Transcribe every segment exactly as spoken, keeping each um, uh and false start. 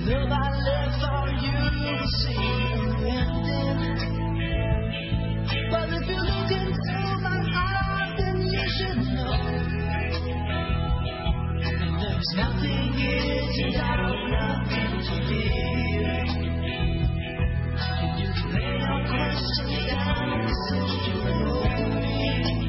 love I left for you will seem empty. But if you look into my heart, then you should know that there's nothing here to doubt, nothing to fear. You can lay your questions down and sit you know me.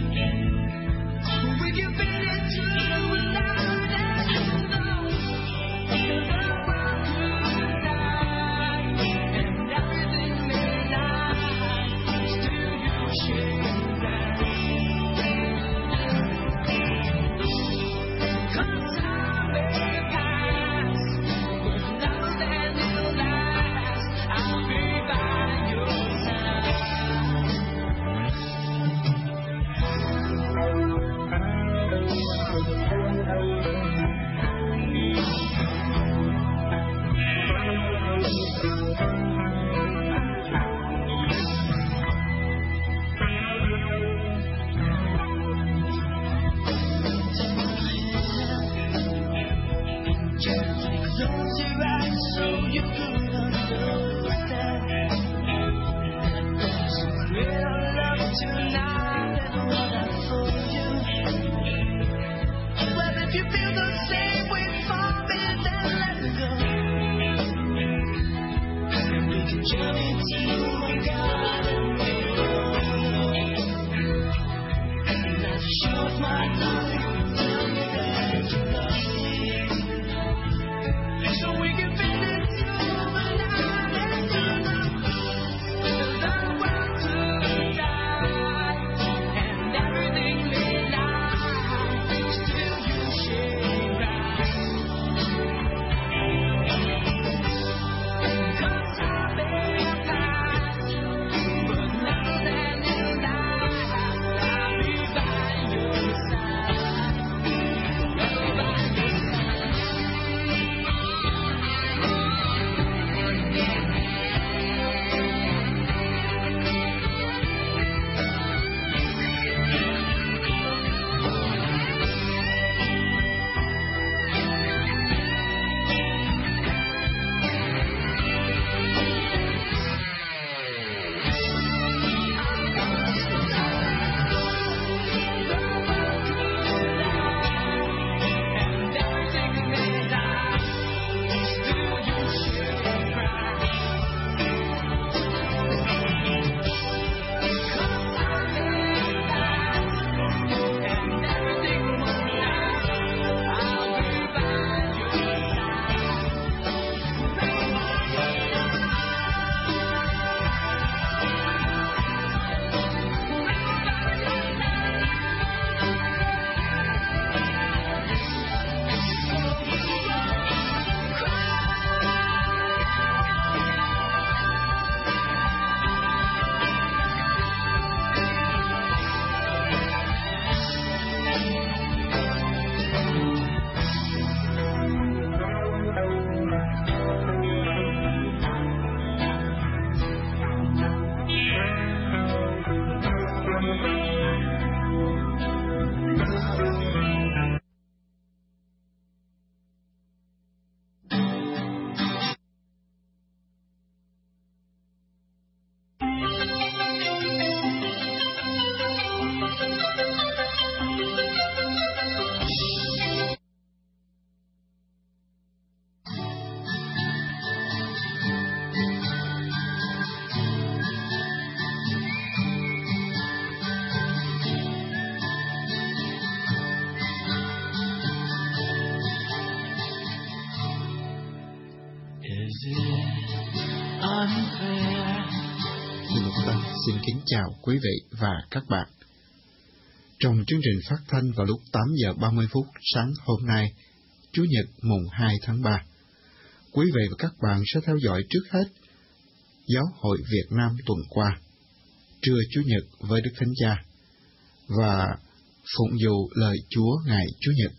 We can beat it through without asking no. The world could die and everything may lie. Still you should rise. Cause time may pass, but love that will last. I'll be by your side. Close your eyes so you could understand that there's real love tonight and what I told you. Well, if you feel the same way for me, then let's go. And we can journey to a garden we all know. And I've showed my love, tell me that you love me. So we can fit it through the night and through the the world could die and everything may lie. Still you should rise. Cause time may pass, but now that you lie, I'll be by your side. I'll be by your side. Xin kính chào quý vị và các bạn. Trong chương trình phát thanh vào lúc tám giờ ba mươi phút sáng hôm nay, Chủ nhật mùng hai tháng ba, quý vị và các bạn sẽ theo dõi trước hết Giáo hội Việt Nam tuần qua, trưa Chủ nhật với Đức Thánh Cha và phụng vụ lời Chúa ngày Chủ nhật.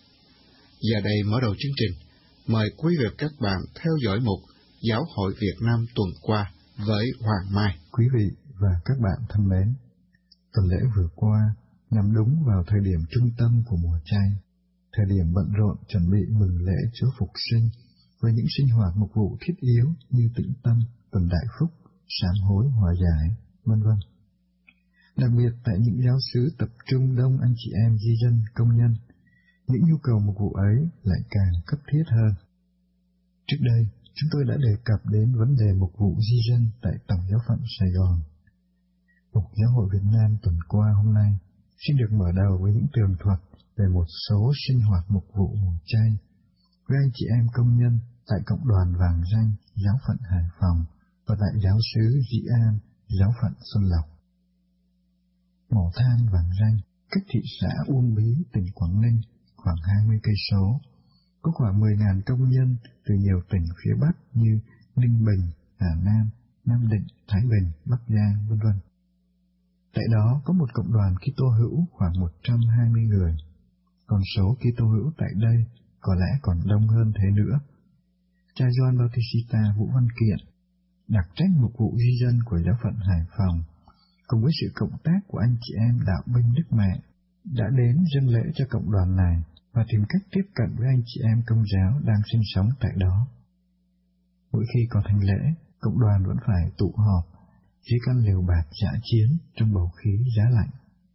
Giờ đây mở đầu chương trình, mời quý vị và các bạn theo dõi mục Giáo hội Việt Nam tuần qua với Hoàng Mai. Quý vị và các bạn thân mến, tuần lễ vừa qua nhằm đúng vào thời điểm trung tâm của mùa chay, thời điểm bận rộn chuẩn bị mừng lễ Chúa Phục sinh với những sinh hoạt mục vụ thiết yếu như tĩnh tâm, tuần đại phúc, sám hối, hòa giải, vân vân. Đặc biệt tại những giáo xứ tập trung đông anh chị em di dân, công nhân, những nhu cầu mục vụ ấy lại càng cấp thiết hơn. Trước đây, chúng tôi đã đề cập đến vấn đề mục vụ di dân tại Tổng giáo phận Sài Gòn. Mục Giáo hội Việt Nam tuần qua hôm nay xin được mở đầu với những tường thuật về một số sinh hoạt mục vụ mùa chay với anh chị em công nhân tại Cộng đoàn Vàng Ranh, giáo phận Hải Phòng và tại giáo xứ Dĩ An, giáo phận Xuân Lộc. Mỏ than Vàng Ranh cách thị xã Uông Bí, tỉnh Quảng Ninh khoảng hai mươi cây số, có khoảng mười nghìn công nhân từ nhiều tỉnh phía Bắc như Ninh Bình, Hà Nam, Nam Định, Thái Bình, Bắc Giang, vân vân. Tại đó có một cộng đoàn Kitô hữu khoảng một trăm hai mươi người. Còn số Kitô hữu tại đây có lẽ còn đông hơn thế nữa. Cha Gioan Bautista Vũ Văn Kiện, đặc trách mục vụ di dân của giáo phận Hải Phòng, cùng với sự cộng tác của anh chị em đạo binh Đức Mẹ, đã đến dâng lễ cho cộng đoàn này và tìm cách tiếp cận với anh chị em công giáo đang sinh sống tại đó. Mỗi khi có thánh lễ, cộng đoàn vẫn phải tụ họp dưới căn lều bạt dã chiến trong bầu khí giá lạnh.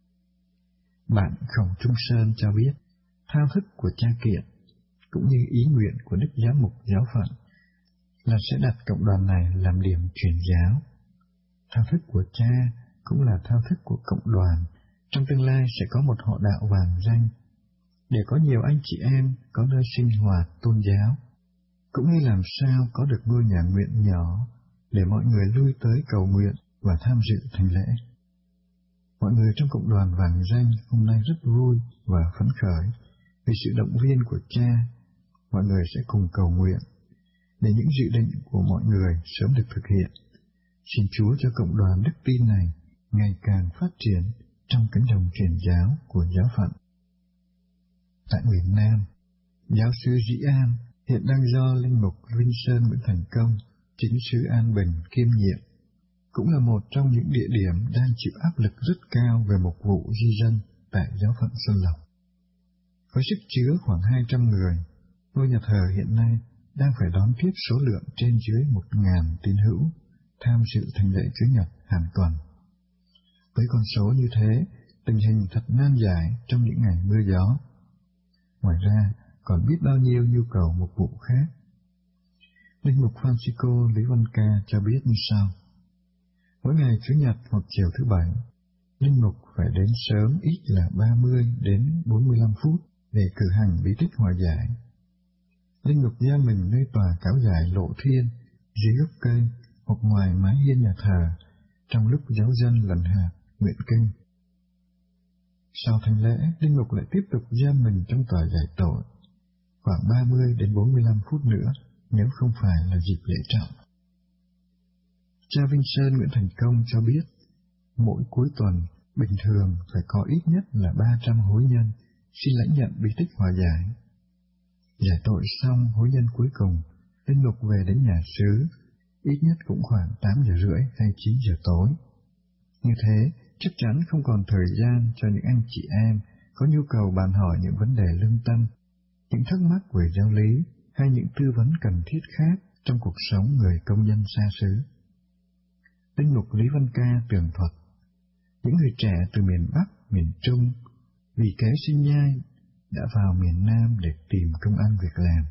Bạn Khổng Trung Sơn cho biết, thao thức của cha Kiện, cũng như ý nguyện của Đức Giám mục giáo phận, là sẽ đặt cộng đoàn này làm điểm truyền giáo. Thao thức của cha cũng là thao thức của cộng đoàn, trong tương lai sẽ có một họ đạo Vàng Ranh, để có nhiều anh chị em có nơi sinh hoạt tôn giáo, cũng như làm sao có được ngôi nhà nguyện nhỏ để mọi người lui tới cầu nguyện và tham dự thánh lễ. Mọi người trong cộng đoàn Vàng Ranh hôm nay rất vui và phấn khởi vì sự động viên của cha. Mọi người sẽ cùng cầu nguyện để những dự định của mọi người sớm được thực hiện. Xin Chúa cho cộng đoàn đức tin này ngày càng phát triển trong cánh đồng truyền giáo của giáo phận. Tại miền Nam, giáo xứ Dĩ An hiện đang do linh mục Vinh Sơn Nguyễn Thành Công, chính xứ An Bình kiêm nhiệm, cũng là một trong những địa điểm đang chịu áp lực rất cao về mục vụ di dân tại giáo phận Xuân Lộc. Với sức chứa khoảng hai trăm người, ngôi nhà thờ hiện nay đang phải đón tiếp số lượng trên dưới một nghìn tín hữu tham dự thánh lễ Chúa Nhật hàng tuần. Với con số như thế, tình hình thật nan giải trong những ngày mưa gió. Ngoài ra, còn biết bao nhiêu nhu cầu mục vụ khác. Linh mục Francisco Lý Văn Ca cho biết như sau: mỗi ngày Chủ nhật hoặc chiều thứ bảy, linh mục phải đến sớm ít là ba mươi đến bốn mươi lăm phút để cử hành bí tích hòa giải. Linh mục gia mình nơi tòa cáo giải Lộ Thiên, dưới gốc cây hoặc ngoài mái hiên nhà thờ, trong lúc giáo dân lần hạt nguyện kinh. Sau thánh lễ, linh mục lại tiếp tục giam mình trong tòa giải tội, khoảng ba mươi đến bốn mươi lăm phút nữa, nếu không phải là dịp lễ trọng. Cha Vinh Sơn Nguyễn Thành Công cho biết, mỗi cuối tuần, bình thường phải có ít nhất là ba trăm hối nhân xin lãnh nhận bí tích hòa giải. Giải tội xong hối nhân cuối cùng, linh mục về đến nhà xứ, ít nhất cũng khoảng tám giờ rưỡi hay chín giờ tối. Như thế, chắc chắn không còn thời gian cho những anh chị em có nhu cầu bàn hỏi những vấn đề lương tâm, những thắc mắc về giáo lý hay những tư vấn cần thiết khác trong cuộc sống người công nhân xa xứ. Linh mục Lý Văn Ca tường thuật, những người trẻ từ miền Bắc, miền Trung, vì kế sinh nhai, đã vào miền Nam để tìm công ăn việc làm.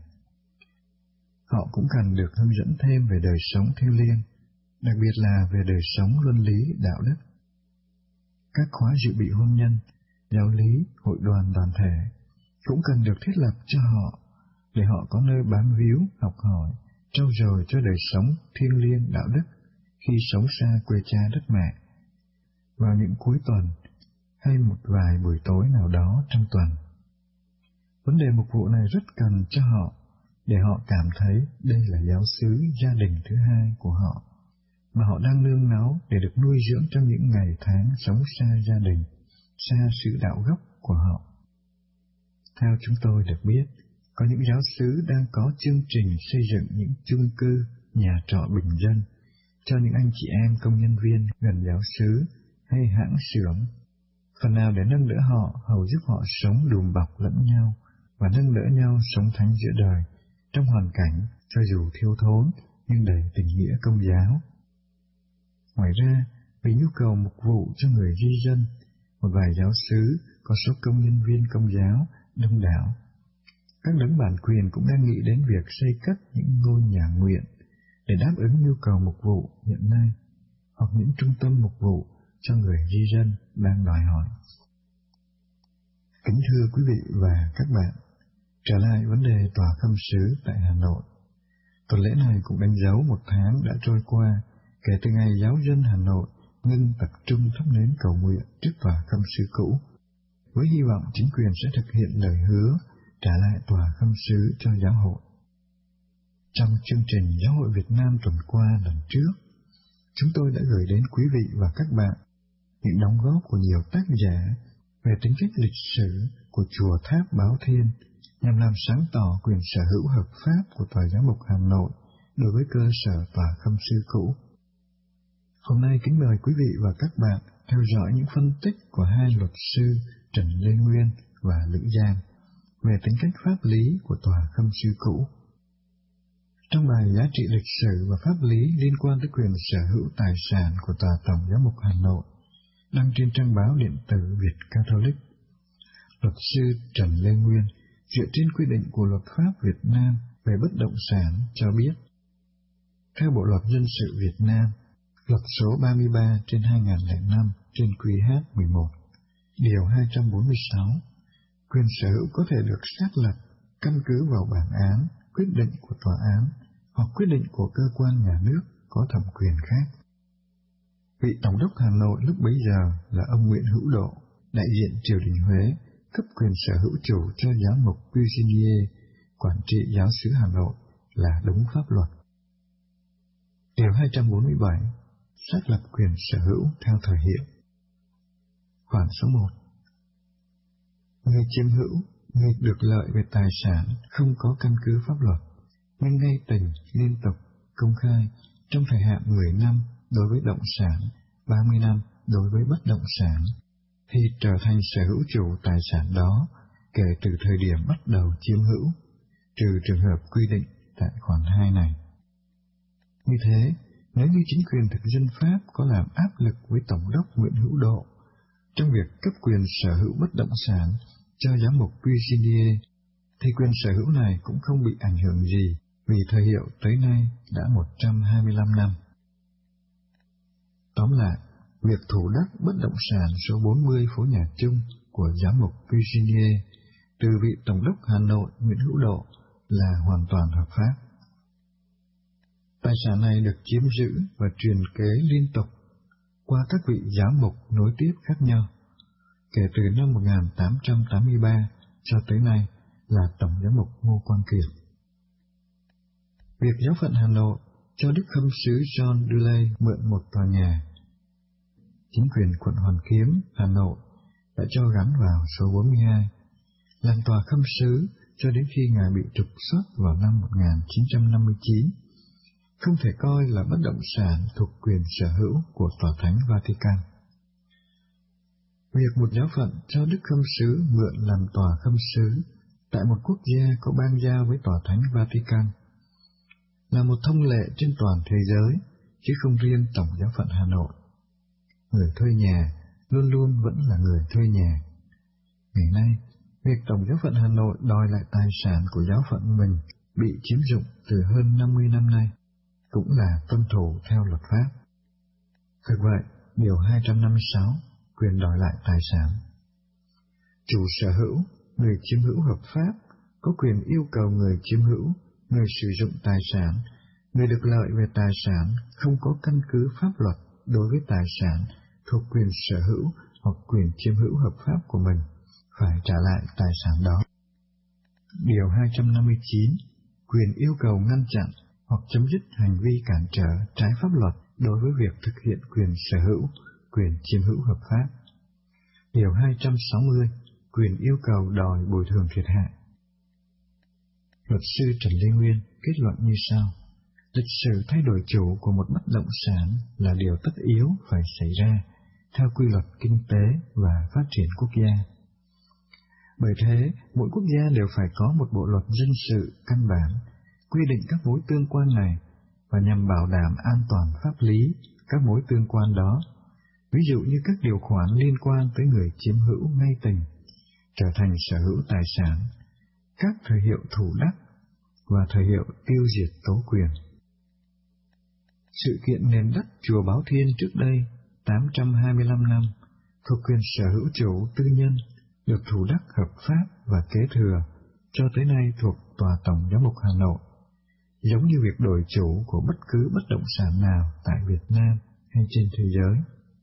Họ cũng cần được hướng dẫn thêm về đời sống thiêng liêng, đặc biệt là về đời sống luân lý, đạo đức. Các khóa dự bị hôn nhân, giáo lý, hội đoàn đoàn thể cũng cần được thiết lập cho họ, để họ có nơi bám víu, học hỏi, trau dồi cho đời sống thiêng liêng, đạo đức khi sống xa quê cha đất mẹ, vào những cuối tuần hay một vài buổi tối nào đó trong tuần. Vấn đề mục vụ này rất cần cho họ, để họ cảm thấy đây là giáo xứ gia đình thứ hai của họ, mà họ đang nương náu để được nuôi dưỡng trong những ngày tháng sống xa gia đình, xa sự đạo gốc của họ. Theo chúng tôi được biết, có những giáo xứ đang có chương trình xây dựng những chung cư, nhà trọ bình dân cho những anh chị em công nhân viên gần giáo xứ hay hãng xưởng, phần nào để nâng đỡ họ, hầu giúp họ sống đùm bọc lẫn nhau và nâng đỡ nhau sống thánh giữa đời trong hoàn cảnh cho dù thiếu thốn nhưng đầy tình nghĩa công giáo. Ngoài ra, vì nhu cầu mục vụ cho người di dân, một vài giáo xứ có số công nhân viên công giáo đông đảo. Các đấng bản quyền cũng đang nghĩ đến việc xây cất những ngôi nhà nguyện để đáp ứng nhu cầu mục vụ hiện nay, hoặc những trung tâm mục vụ cho người di dân đang đòi hỏi. Kính thưa quý vị và các bạn, trở lại vấn đề tòa khâm sứ tại Hà Nội. Tuần lễ này cũng đánh dấu một tháng đã trôi qua kể từ ngày giáo dân Hà Nội ngưng tập trung thắp nến cầu nguyện trước tòa khâm sứ cũ, với hy vọng chính quyền sẽ thực hiện lời hứa trả lại tòa khâm sứ cho giáo hội. Trong chương trình Giáo hội Việt Nam tuần qua lần trước, chúng tôi đã gửi đến quý vị và các bạn những đóng góp của nhiều tác giả về tính cách lịch sử của chùa Tháp Báo Thiên nhằm làm sáng tỏ quyền sở hữu hợp pháp của Tòa Giám mục Hà Nội đối với cơ sở tòa khâm sứ cũ. Hôm nay kính mời quý vị và các bạn theo dõi những phân tích của hai luật sư Trần Lê Nguyên và Lữ Giang về tính cách pháp lý của tòa khâm sứ cũ. Trong bài giá trị lịch sử và pháp lý liên quan tới quyền sở hữu tài sản của Tòa Tổng Giám mục Hà Nội, đăng trên trang báo điện tử Việt Catholic, luật sư Trần Lê Nguyên dựa trên quy định của luật pháp Việt Nam về bất động sản cho biết, theo Bộ luật dân sự Việt Nam, luật số ba mươi ba trên hai nghìn lẻ năm trên Q H mười một, điều hai trăm bốn mươi sáu, quyền sở hữu có thể được xác lập căn cứ vào bản án, quyết định của tòa án hoặc quyết định của cơ quan nhà nước có thẩm quyền khác. Vị Tổng đốc Hà Nội lúc bấy giờ là ông Nguyễn Hữu Độ, đại diện triều đình Huế, cấp quyền sở hữu chủ cho giám mục Cuisinier, quản trị giáo xứ Hà Nội là đúng pháp luật. Điều hai trăm bốn mươi bảy, xác lập quyền sở hữu theo thời hiệu. Khoản số một. Người chiếm hữu, người được lợi về tài sản không có căn cứ pháp luật, nhưng ngay tình, liên tục, công khai trong thời hạn mười năm đối với động sản, ba mươi năm đối với bất động sản, thì trở thành sở hữu chủ tài sản đó kể từ thời điểm bắt đầu chiếm hữu, trừ trường hợp quy định tại khoản hai này. Như thế, nếu như chính quyền thực dân Pháp có làm áp lực với Tổng đốc Nguyễn Hữu Độ trong việc cấp quyền sở hữu bất động sản cho giám mục Cuisinier, thì quyền sở hữu này cũng không bị ảnh hưởng gì vì thời hiệu tới nay đã một trăm hai mươi lăm năm. Tóm lại, việc thủ đất bất động sản số bốn mươi phố Nhà Trung của giám mục Cuisinier từ vị Tổng đốc Hà Nội Nguyễn Hữu Độ là hoàn toàn hợp pháp. Tài sản này được chiếm giữ và truyền kế liên tục qua các vị giám mục nối tiếp khác nhau, kể từ năm một nghìn tám trăm tám mươi ba cho tới nay là Tổng giám mục Ngô Quang Kiệt. Việc giáo phận Hà Nội cho Đức Khâm sứ John Duley mượn một tòa nhà, chính quyền quận Hoàn Kiếm, Hà Nội đã cho gắn vào số bốn mươi hai, làm tòa khâm sứ cho đến khi Ngài bị trục xuất vào năm một nghìn chín trăm năm mươi chín, không thể coi là bất động sản thuộc quyền sở hữu của Tòa Thánh Vatican. Việc một giáo phận cho Đức Khâm sứ mượn làm tòa khâm sứ tại một quốc gia có bang giao với Tòa Thánh Vatican là một thông lệ trên toàn thế giới, chứ không riêng Tổng giáo phận Hà Nội. Người thuê nhà luôn luôn vẫn là người thuê nhà. Ngày nay, việc Tổng giáo phận Hà Nội đòi lại tài sản của giáo phận mình bị chiếm dụng từ hơn năm mươi năm nay cũng là tuân thủ theo luật pháp. Thực vậy, điều hai trăm năm mươi sáu, quyền đòi lại tài sản. Chủ sở hữu, người chiếm hữu hợp pháp, có quyền yêu cầu người chiếm hữu, người sử dụng tài sản, người được lợi về tài sản không có căn cứ pháp luật đối với tài sản thuộc quyền sở hữu hoặc quyền chiếm hữu hợp pháp của mình, phải trả lại tài sản đó. Điều hai trăm năm mươi chín, quyền yêu cầu ngăn chặn hoặc chấm dứt hành vi cản trở trái pháp luật đối với việc thực hiện quyền sở hữu, quyền chiếm hữu hợp pháp. Điều hai trăm sáu mươi, quyền yêu cầu đòi bồi thường thiệt hại. Luật sư Trần Lê Nguyên kết luận như sau: lịch sử thay đổi chủ của một bất động sản là điều tất yếu phải xảy ra theo quy luật kinh tế và phát triển quốc gia. Bởi thế, mỗi quốc gia đều phải có một bộ luật dân sự căn bản, quy định các mối tương quan này và nhằm bảo đảm an toàn pháp lý các mối tương quan đó, ví dụ như các điều khoản liên quan tới người chiếm hữu ngay tình, trở thành sở hữu tài sản, các thời hiệu thủ đắc và thời hiệu tiêu diệt tố quyền. Sự kiện nền đất chùa Báo Thiên trước đây, tám trăm hai mươi lăm năm, thuộc quyền sở hữu chủ tư nhân, được thủ đắc hợp pháp và kế thừa, cho tới nay thuộc Tòa Tổng Giám mục Hà Nội, giống như việc đổi chủ của bất cứ bất động sản nào tại Việt Nam hay trên thế giới.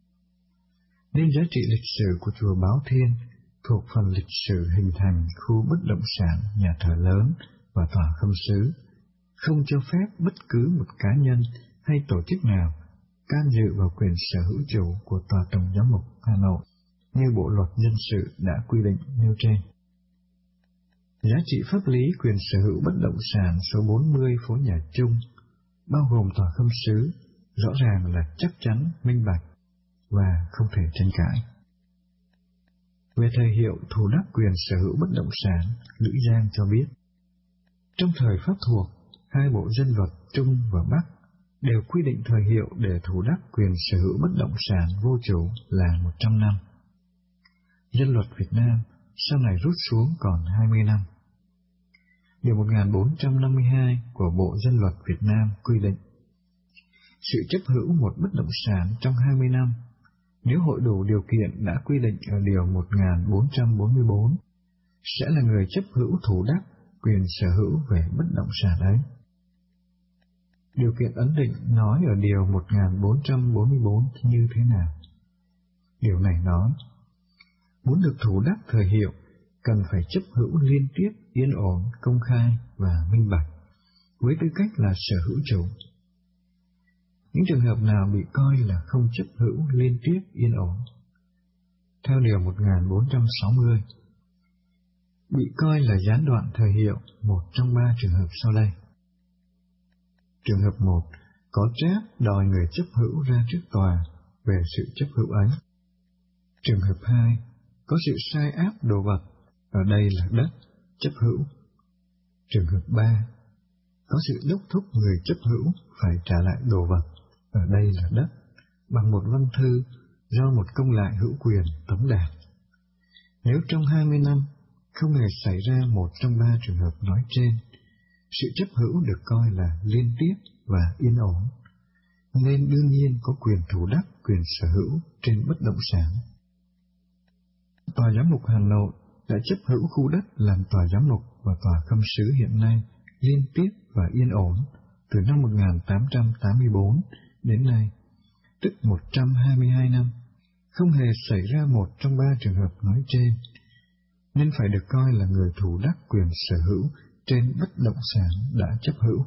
Nên giá trị lịch sử của chùa Báo Thiên thuộc phần lịch sử hình thành khu bất động sản nhà thờ lớn và tòa khâm sứ, không cho phép bất cứ một cá nhân hay tổ chức nào can dự vào quyền sở hữu chủ của Tòa Tổng Giám mục Hà Nội, như Bộ Luật Dân sự đã quy định nêu trên. Giá trị pháp lý quyền sở hữu bất động sản số bốn mươi phố Nhà Trung, bao gồm tòa khâm sứ, rõ ràng là chắc chắn, minh bạch và không thể tranh cãi. Về thời hiệu thủ đắc quyền sở hữu bất động sản, Lữ Giang cho biết, trong thời Pháp thuộc, hai bộ dân luật Trung và Bắc đều quy định thời hiệu để thủ đắc quyền sở hữu bất động sản vô chủ là một trăm năm. Dân luật Việt Nam sau này rút xuống còn hai mươi năm. Điều một nghìn bốn trăm năm mươi hai của Bộ Dân luật Việt Nam quy định, sự chấp hữu một bất động sản trong hai mươi năm, nếu hội đủ điều kiện đã quy định ở Điều một nghìn bốn trăm bốn mươi bốn, sẽ là người chấp hữu thủ đắc quyền sở hữu về bất động sản ấy. Điều kiện ấn định nói ở Điều một nghìn bốn trăm bốn mươi bốn như thế nào? Điều này nói, muốn được thủ đắc thời hiệu, cần phải chấp hữu liên tiếp, yên ổn, công khai và minh bạch, với tư cách là sở hữu chủ. Những trường hợp nào bị coi là không chấp hữu liên tiếp, yên ổn? Theo Điều một nghìn bốn trăm sáu mươi, bị coi là gián đoạn thời hiệu một trong ba trường hợp sau đây. Trường hợp một, có trách đòi người chấp hữu ra trước tòa về sự chấp hữu ấy. Trường hợp hai, có sự sai áp đồ vật, ở đây là đất, chấp hữu. Trường hợp ba, có sự đốc thúc người chấp hữu phải trả lại đồ vật, ở đây là đất, bằng một văn thư do một công lại hữu quyền tống đạt. Nếu trong hai mươi năm không hề xảy ra một trong ba trường hợp nói trên, sự chấp hữu được coi là liên tiếp và yên ổn, nên đương nhiên có quyền thủ đắc quyền sở hữu trên bất động sản. Tòa Giám mục Hà Nội đã chấp hữu khu đất làm tòa giám mục và tòa khâm sứ hiện nay liên tiếp và yên ổn từ năm một nghìn tám trăm tám mươi bốn đến nay, tức một trăm hai mươi hai năm, không hề xảy ra một trong ba trường hợp nói trên, nên phải được coi là người thủ đắc quyền sở hữu trên bất động sản đã chấp hữu.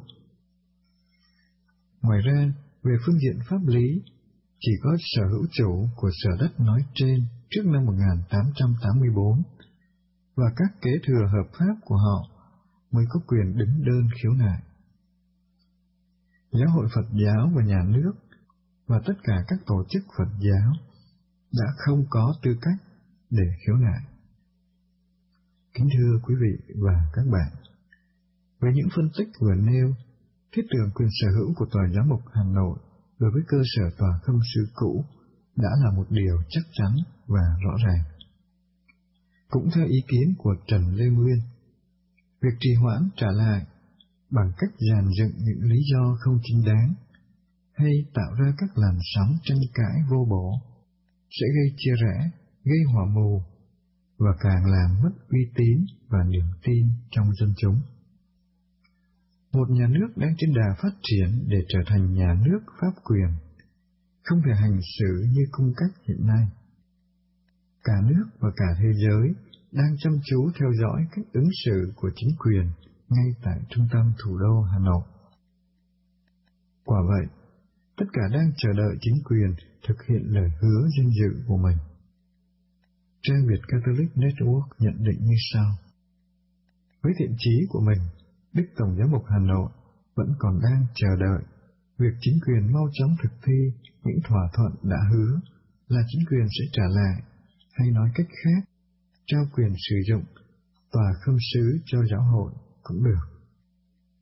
Ngoài ra, về phương diện pháp lý, chỉ có sở hữu chủ của sở đất nói trên trước năm một nghìn tám trăm tám mươi bốn và các kế thừa hợp pháp của họ mới có quyền đứng đơn khiếu nại. Giáo hội Phật giáo và nhà nước và tất cả các tổ chức Phật giáo đã không có tư cách để khiếu nại. Kính thưa quý vị và các bạn, với những phân tích vừa nêu, thiết tưởng quyền sở hữu của Tòa Giám mục Hà Nội đối với cơ sở tòa khâm sứ cũ đã là một điều chắc chắn và rõ ràng. Cũng theo ý kiến của Trần Lê Nguyên, việc trì hoãn trả lại bằng cách dàn dựng những lý do không chính đáng hay tạo ra các làn sóng tranh cãi vô bổ sẽ gây chia rẽ, gây hỏa mù và càng làm mất uy tín và niềm tin trong dân chúng. Một nhà nước đang trên đà phát triển để trở thành nhà nước pháp quyền, không thể hành xử như cung cách hiện nay. Cả nước và cả thế giới đang chăm chú theo dõi cách ứng xử của chính quyền ngay tại trung tâm thủ đô Hà Nội. Quả vậy, tất cả đang chờ đợi chính quyền thực hiện lời hứa danh dự của mình. Trang Việt Catholic Network nhận định như sau. Với thiện chí của mình, Đức Tổng giám mục Hà Nội vẫn còn đang chờ đợi việc chính quyền mau chóng thực thi những thỏa thuận đã hứa là chính quyền sẽ trả lại, hay nói cách khác, trao quyền sử dụng tòa khâm sứ cho giáo hội cũng được.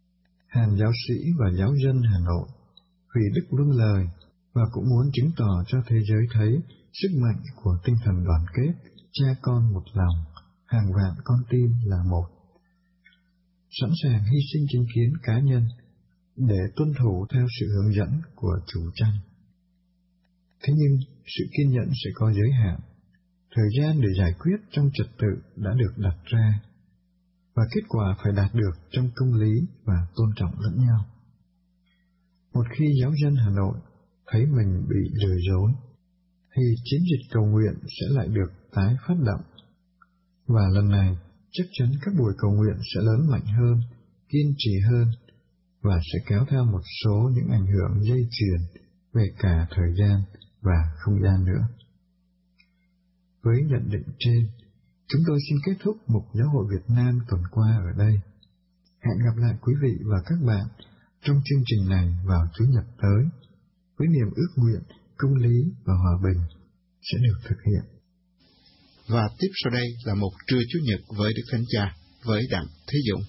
hàng giáo sĩ và giáo dân Hà Nội vì đức vâng lời và cũng muốn chứng tỏ cho thế giới thấy sức mạnh của tinh thần đoàn kết, cha con một lòng, hàng vạn con tim là một. Sẵn sàng hy sinh chính kiến cá nhân để tuân thủ theo sự hướng dẫn của chủ tranh. Thế nhưng, sự kiên nhẫn sẽ có giới hạn. Thời gian để giải quyết trong trật tự đã được đặt ra, và kết quả phải đạt được trong công lý và tôn trọng lẫn nhau. Một khi giáo dân Hà Nội thấy mình bị lừa dối, thì chiến dịch cầu nguyện sẽ lại được tái phát động. Và lần này, chắc chắn các buổi cầu nguyện sẽ lớn mạnh hơn, kiên trì hơn, và sẽ kéo theo một số những ảnh hưởng dây chuyền về cả thời gian và không gian nữa. Với nhận định trên, chúng tôi xin kết thúc mục Giáo hội Việt Nam tuần qua ở đây. Hẹn gặp lại quý vị và các bạn trong chương trình này vào Chủ nhật tới, với niềm ước nguyện công lý và hòa bình sẽ được thực hiện. Và tiếp sau đây là một trưa Chủ nhật với Đức Thánh Cha, với Đặng Thế Dũng.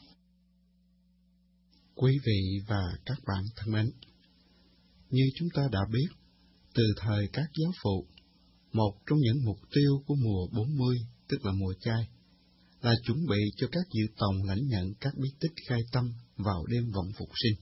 Quý vị và các bạn thân mến, như chúng ta đã biết, từ thời các giáo phụ, một trong những mục tiêu của mùa bốn mươi, tức là mùa chay, là chuẩn bị cho các dự tòng lãnh nhận các bí tích khai tâm vào đêm vọng phục sinh.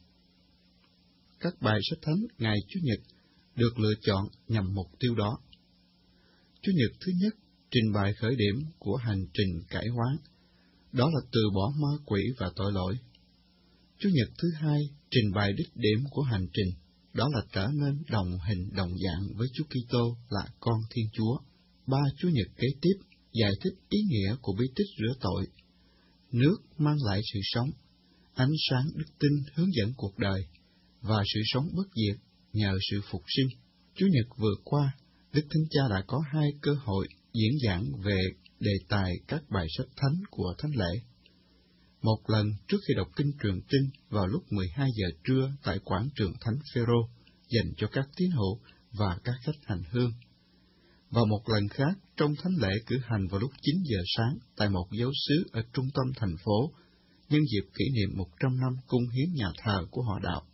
Các bài sách thánh ngày Chủ nhật được lựa chọn nhằm mục tiêu đó. Chủ nhật thứ nhất trình bày khởi điểm của hành trình cải hóa, đó là từ bỏ ma quỷ và tội lỗi. Chủ nhật thứ hai trình bày đích điểm của hành trình, đó là trở nên đồng hình đồng dạng với Chúa Kitô là con Thiên Chúa. Ba Chủ nhật kế tiếp giải thích ý nghĩa của bí tích rửa tội. Nước mang lại sự sống, ánh sáng đức tin hướng dẫn cuộc đời, và sự sống bất diệt nhờ sự phục sinh. Chủ nhật vừa qua, Đức Thánh Cha đã có hai cơ hội diễn giảng về đề tài các bài sách thánh của Thánh lễ. Một lần trước khi đọc kinh truyền tin vào lúc mười hai giờ trưa tại quảng trường Thánh Phêrô dành cho các tín hữu và các khách hành hương. Và một lần khác trong thánh lễ cử hành vào lúc chín giờ sáng tại một giáo xứ ở trung tâm thành phố, nhân dịp kỷ niệm một trăm năm cung hiến nhà thờ của họ đạo.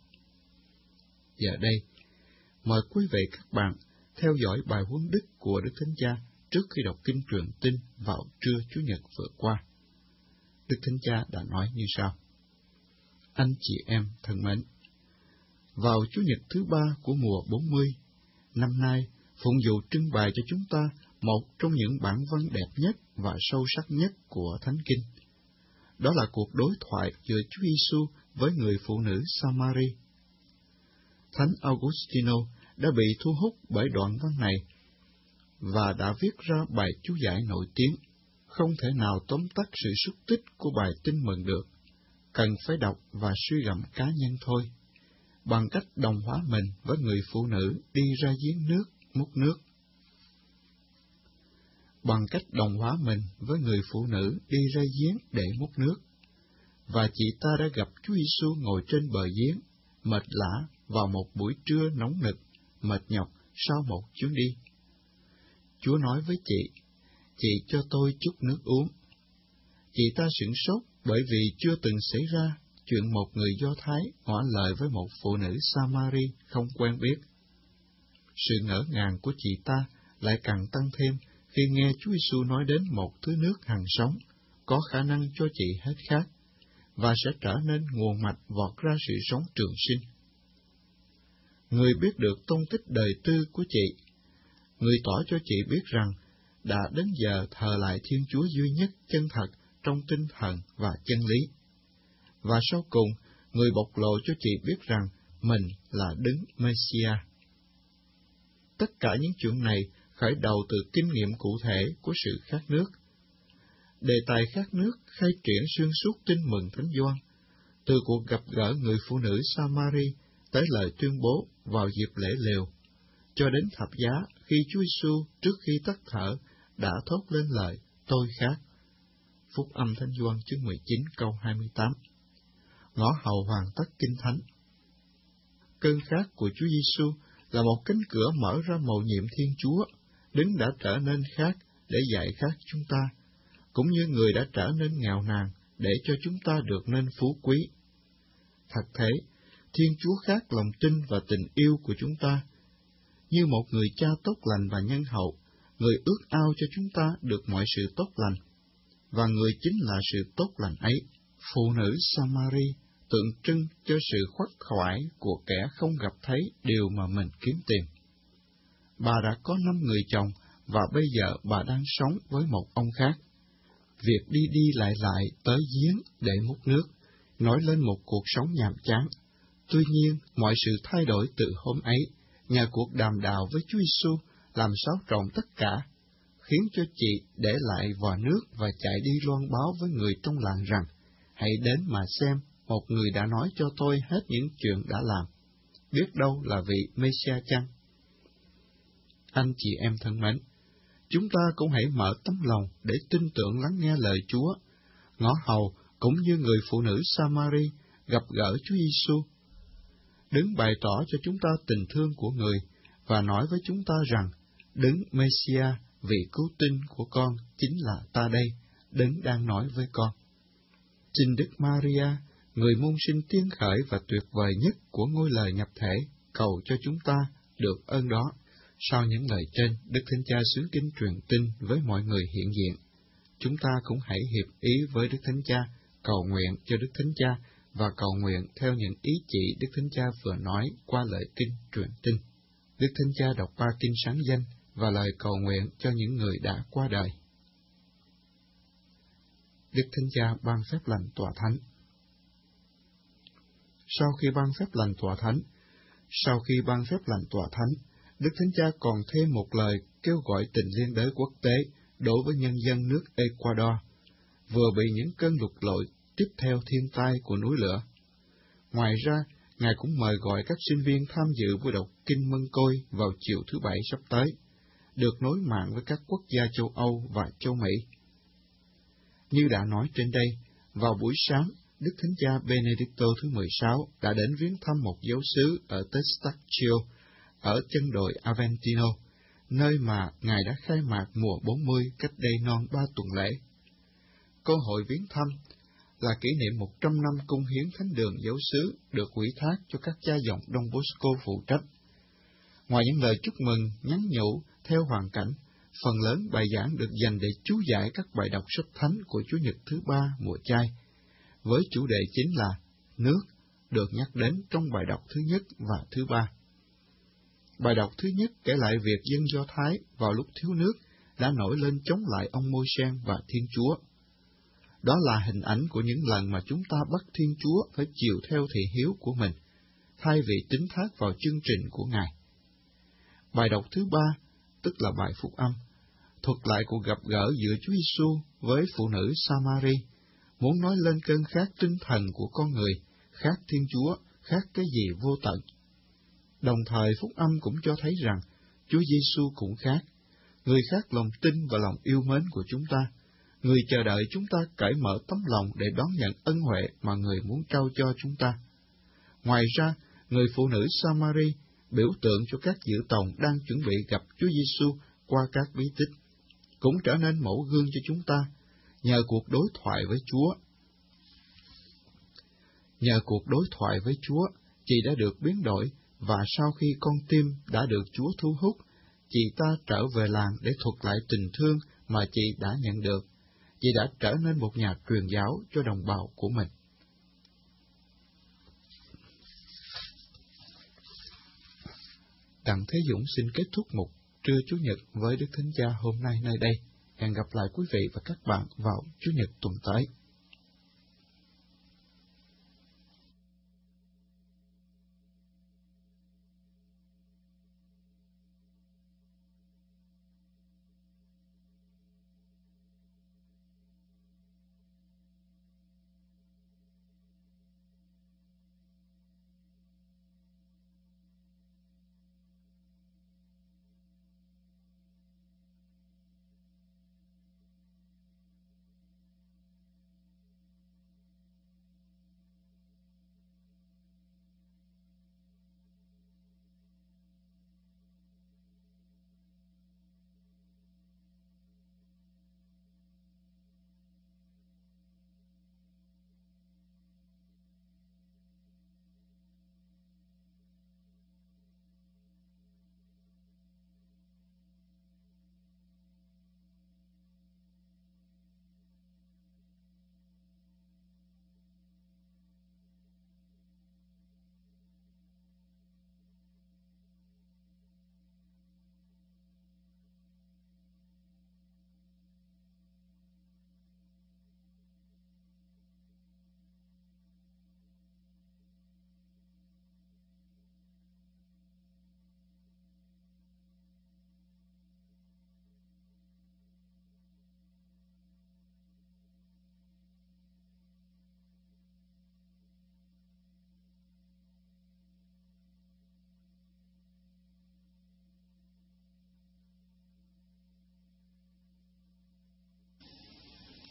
Giờ đây, mời quý vị các bạn theo dõi bài huấn đức của Đức Thánh Cha trước khi đọc kinh truyền tin vào trưa Chủ nhật vừa qua. Đức Thánh Cha đã nói như sau: Anh chị em thân mến, vào Chủ nhật thứ ba của mùa bốn mươi, năm nay, phụng vụ trưng bày cho chúng ta một trong những bản văn đẹp nhất và sâu sắc nhất của Thánh Kinh. Đó là cuộc đối thoại giữa Chúa Giêsu với người phụ nữ Samari. Thánh Augustino đã bị thu hút bởi đoạn văn này và đã viết ra bài chú giải nổi tiếng, không thể nào tóm tắt sự xúc tích của bài tin mừng được, cần phải đọc và suy gẫm cá nhân thôi, bằng cách đồng hóa mình với người phụ nữ đi ra giếng nước, múc nước. Bằng cách đồng hóa mình với người phụ nữ đi ra giếng để múc nước, và chị ta đã gặp Chúa Giêsu ngồi trên bờ giếng, mệt lả vào một buổi trưa nóng nực, mệt nhọc sau một chuyến đi. Chúa nói với chị, chị cho tôi chút nước uống. Chị ta sửng sốt bởi vì chưa từng xảy ra chuyện một người Do Thái ngỏ lời với một phụ nữ Samari không quen biết. Sự ngỡ ngàng của chị ta lại càng tăng thêm khi nghe Chúa Giêsu nói đến một thứ nước hằng sống, có khả năng cho chị hết khát, và sẽ trở nên nguồn mạch vọt ra sự sống trường sinh. Người biết được tông tích đời tư của chị, người tỏ cho chị biết rằng đã đến giờ thờ lại Thiên Chúa duy nhất chân thật trong tinh thần và chân lý. Và sau cùng, người bộc lộ cho chị biết rằng mình là Đấng Messiah. Tất cả những chuyện này khởi đầu từ kinh nghiệm cụ thể của sự khát nước. Đề tài khát nước khai triển xuyên suốt tin mừng Thánh Gioan, từ cuộc gặp gỡ người phụ nữ Samari tới lời tuyên bố vào dịp lễ lều, cho đến thập giá khi Chúa Giêsu trước khi tắt thở đã thốt lên lời tôi khát. Phúc âm Thánh Gioan chương mười chín câu hai mươi tám. Ngõ hầu hoàn tất kinh thánh. Cơn khát của Chúa Giêsu là một cánh cửa mở ra mầu nhiệm Thiên Chúa, Đấng đã trở nên khát để dạy khát chúng ta, cũng như người đã trở nên nghèo nàn để cho chúng ta được nên phú quý. Thật thế, Thiên Chúa khát lòng tin và tình yêu của chúng ta. Như một người cha tốt lành và nhân hậu, người ước ao cho chúng ta được mọi sự tốt lành, và người chính là sự tốt lành ấy. Phụ nữ Samari tượng trưng cho sự khuất khoải của kẻ không gặp thấy điều mà mình kiếm tìm. Bà đã có năm người chồng, và bây giờ bà đang sống với một ông khác. Việc đi đi lại lại tới giếng để múc nước, nói lên một cuộc sống nhàm chán. Tuy nhiên, mọi sự thay đổi từ hôm ấy, nhờ cuộc đàm đạo với Chúa Giêsu làm xáo trộn tất cả, khiến cho chị để lại vò nước và chạy đi loan báo với người trong làng rằng, hãy đến mà xem, một người đã nói cho tôi hết những chuyện đã làm. Biết đâu là vị Messiah chăng? Anh chị em thân mến, chúng ta cũng hãy mở tấm lòng để tin tưởng lắng nghe lời Chúa. Ngõ hầu cũng như người phụ nữ Samari gặp gỡ Chúa Giêsu, đứng bày tỏ cho chúng ta tình thương của người và nói với chúng ta rằng, đấng Messiah, vị cứu tinh của con chính là ta đây, đấng đang nói với con. Xin Đức Maria, người môn sinh tiên khởi và tuyệt vời nhất của ngôi lời nhập thể, cầu cho chúng ta được ơn đó. Sau những lời trên, Đức Thánh Cha xướng kính truyền tin với mọi người hiện diện. Chúng ta cũng hãy hiệp ý với Đức Thánh Cha, cầu nguyện cho Đức Thánh Cha và cầu nguyện theo những ý chỉ Đức Thánh Cha vừa nói qua lời kinh truyền tin. Đức Thánh Cha đọc ba kinh sáng danh và lời cầu nguyện cho những người đã qua đời. Đức Thánh Cha ban phép lành tòa thánh. Sau khi ban phép lành tòa thánh, sau khi ban phép lành tòa thánh, Đức Thánh Cha còn thêm một lời kêu gọi tình liên đới quốc tế đối với nhân dân nước Ecuador, vừa bị những cơn lụt lội tiếp theo thiên tai của núi lửa. Ngoài ra, Ngài cũng mời gọi các sinh viên tham dự buổi đọc Kinh Mân Côi vào chiều thứ Bảy sắp tới, được nối mạng với các quốc gia châu Âu và châu Mỹ. Như đã nói trên đây, vào buổi sáng, Đức Thánh Cha Benedicto thứ mười sáu đã đến viếng thăm một giáo xứ ở Testaccio, ở chân đồi Aventino, nơi mà Ngài đã khai mạc mùa bốn mươi cách đây non ba tuần lễ. Cơ hội viếng thăm là kỷ niệm một trăm năm cung hiến thánh đường giáo xứ được ủy thác cho các cha dòng Don Bosco phụ trách. Ngoài những lời chúc mừng, nhắn nhủ theo hoàn cảnh, phần lớn bài giảng được dành để chú giải các bài đọc sách thánh của Chủ nhật thứ ba mùa chay, với chủ đề chính là nước, được nhắc đến trong bài đọc thứ nhất và thứ ba. Bài đọc thứ nhất kể lại việc dân Do Thái vào lúc thiếu nước đã nổi lên chống lại ông Môi-se và Thiên Chúa. Đó là hình ảnh của những lần mà chúng ta bắt Thiên Chúa phải chiều theo thị hiếu của mình, thay vì tín thác vào chương trình của Ngài. Bài đọc thứ ba, tức là bài phúc âm, thuật lại cuộc gặp gỡ giữa Chúa Giêsu với phụ nữ Samari, muốn nói lên cơn khát tinh thần của con người, khát Thiên Chúa, khát cái gì vô tận. Đồng thời phúc âm cũng cho thấy rằng Chúa Giêsu cũng khát, người khát lòng tin và lòng yêu mến của chúng ta, người chờ đợi chúng ta cởi mở tấm lòng để đón nhận ân huệ mà người muốn trao cho chúng ta. Ngoài ra, người phụ nữ Samari biểu tượng cho các dữ tòng đang chuẩn bị gặp Chúa Giêsu qua các bí tích, cũng trở nên mẫu gương cho chúng ta nhờ cuộc đối thoại với Chúa. Nhờ cuộc đối thoại với Chúa, chị đã được biến đổi, và sau khi con tim đã được Chúa thu hút, chị ta trở về làng để thuật lại tình thương mà chị đã nhận được. Chị đã trở nên một nhà truyền giáo cho đồng bào của mình. Đặng Thế Dũng xin kết thúc mục trưa Chủ nhật với Đức Thánh Cha hôm nay nơi đây. Hẹn gặp lại quý vị và các bạn vào Chủ nhật tuần tới.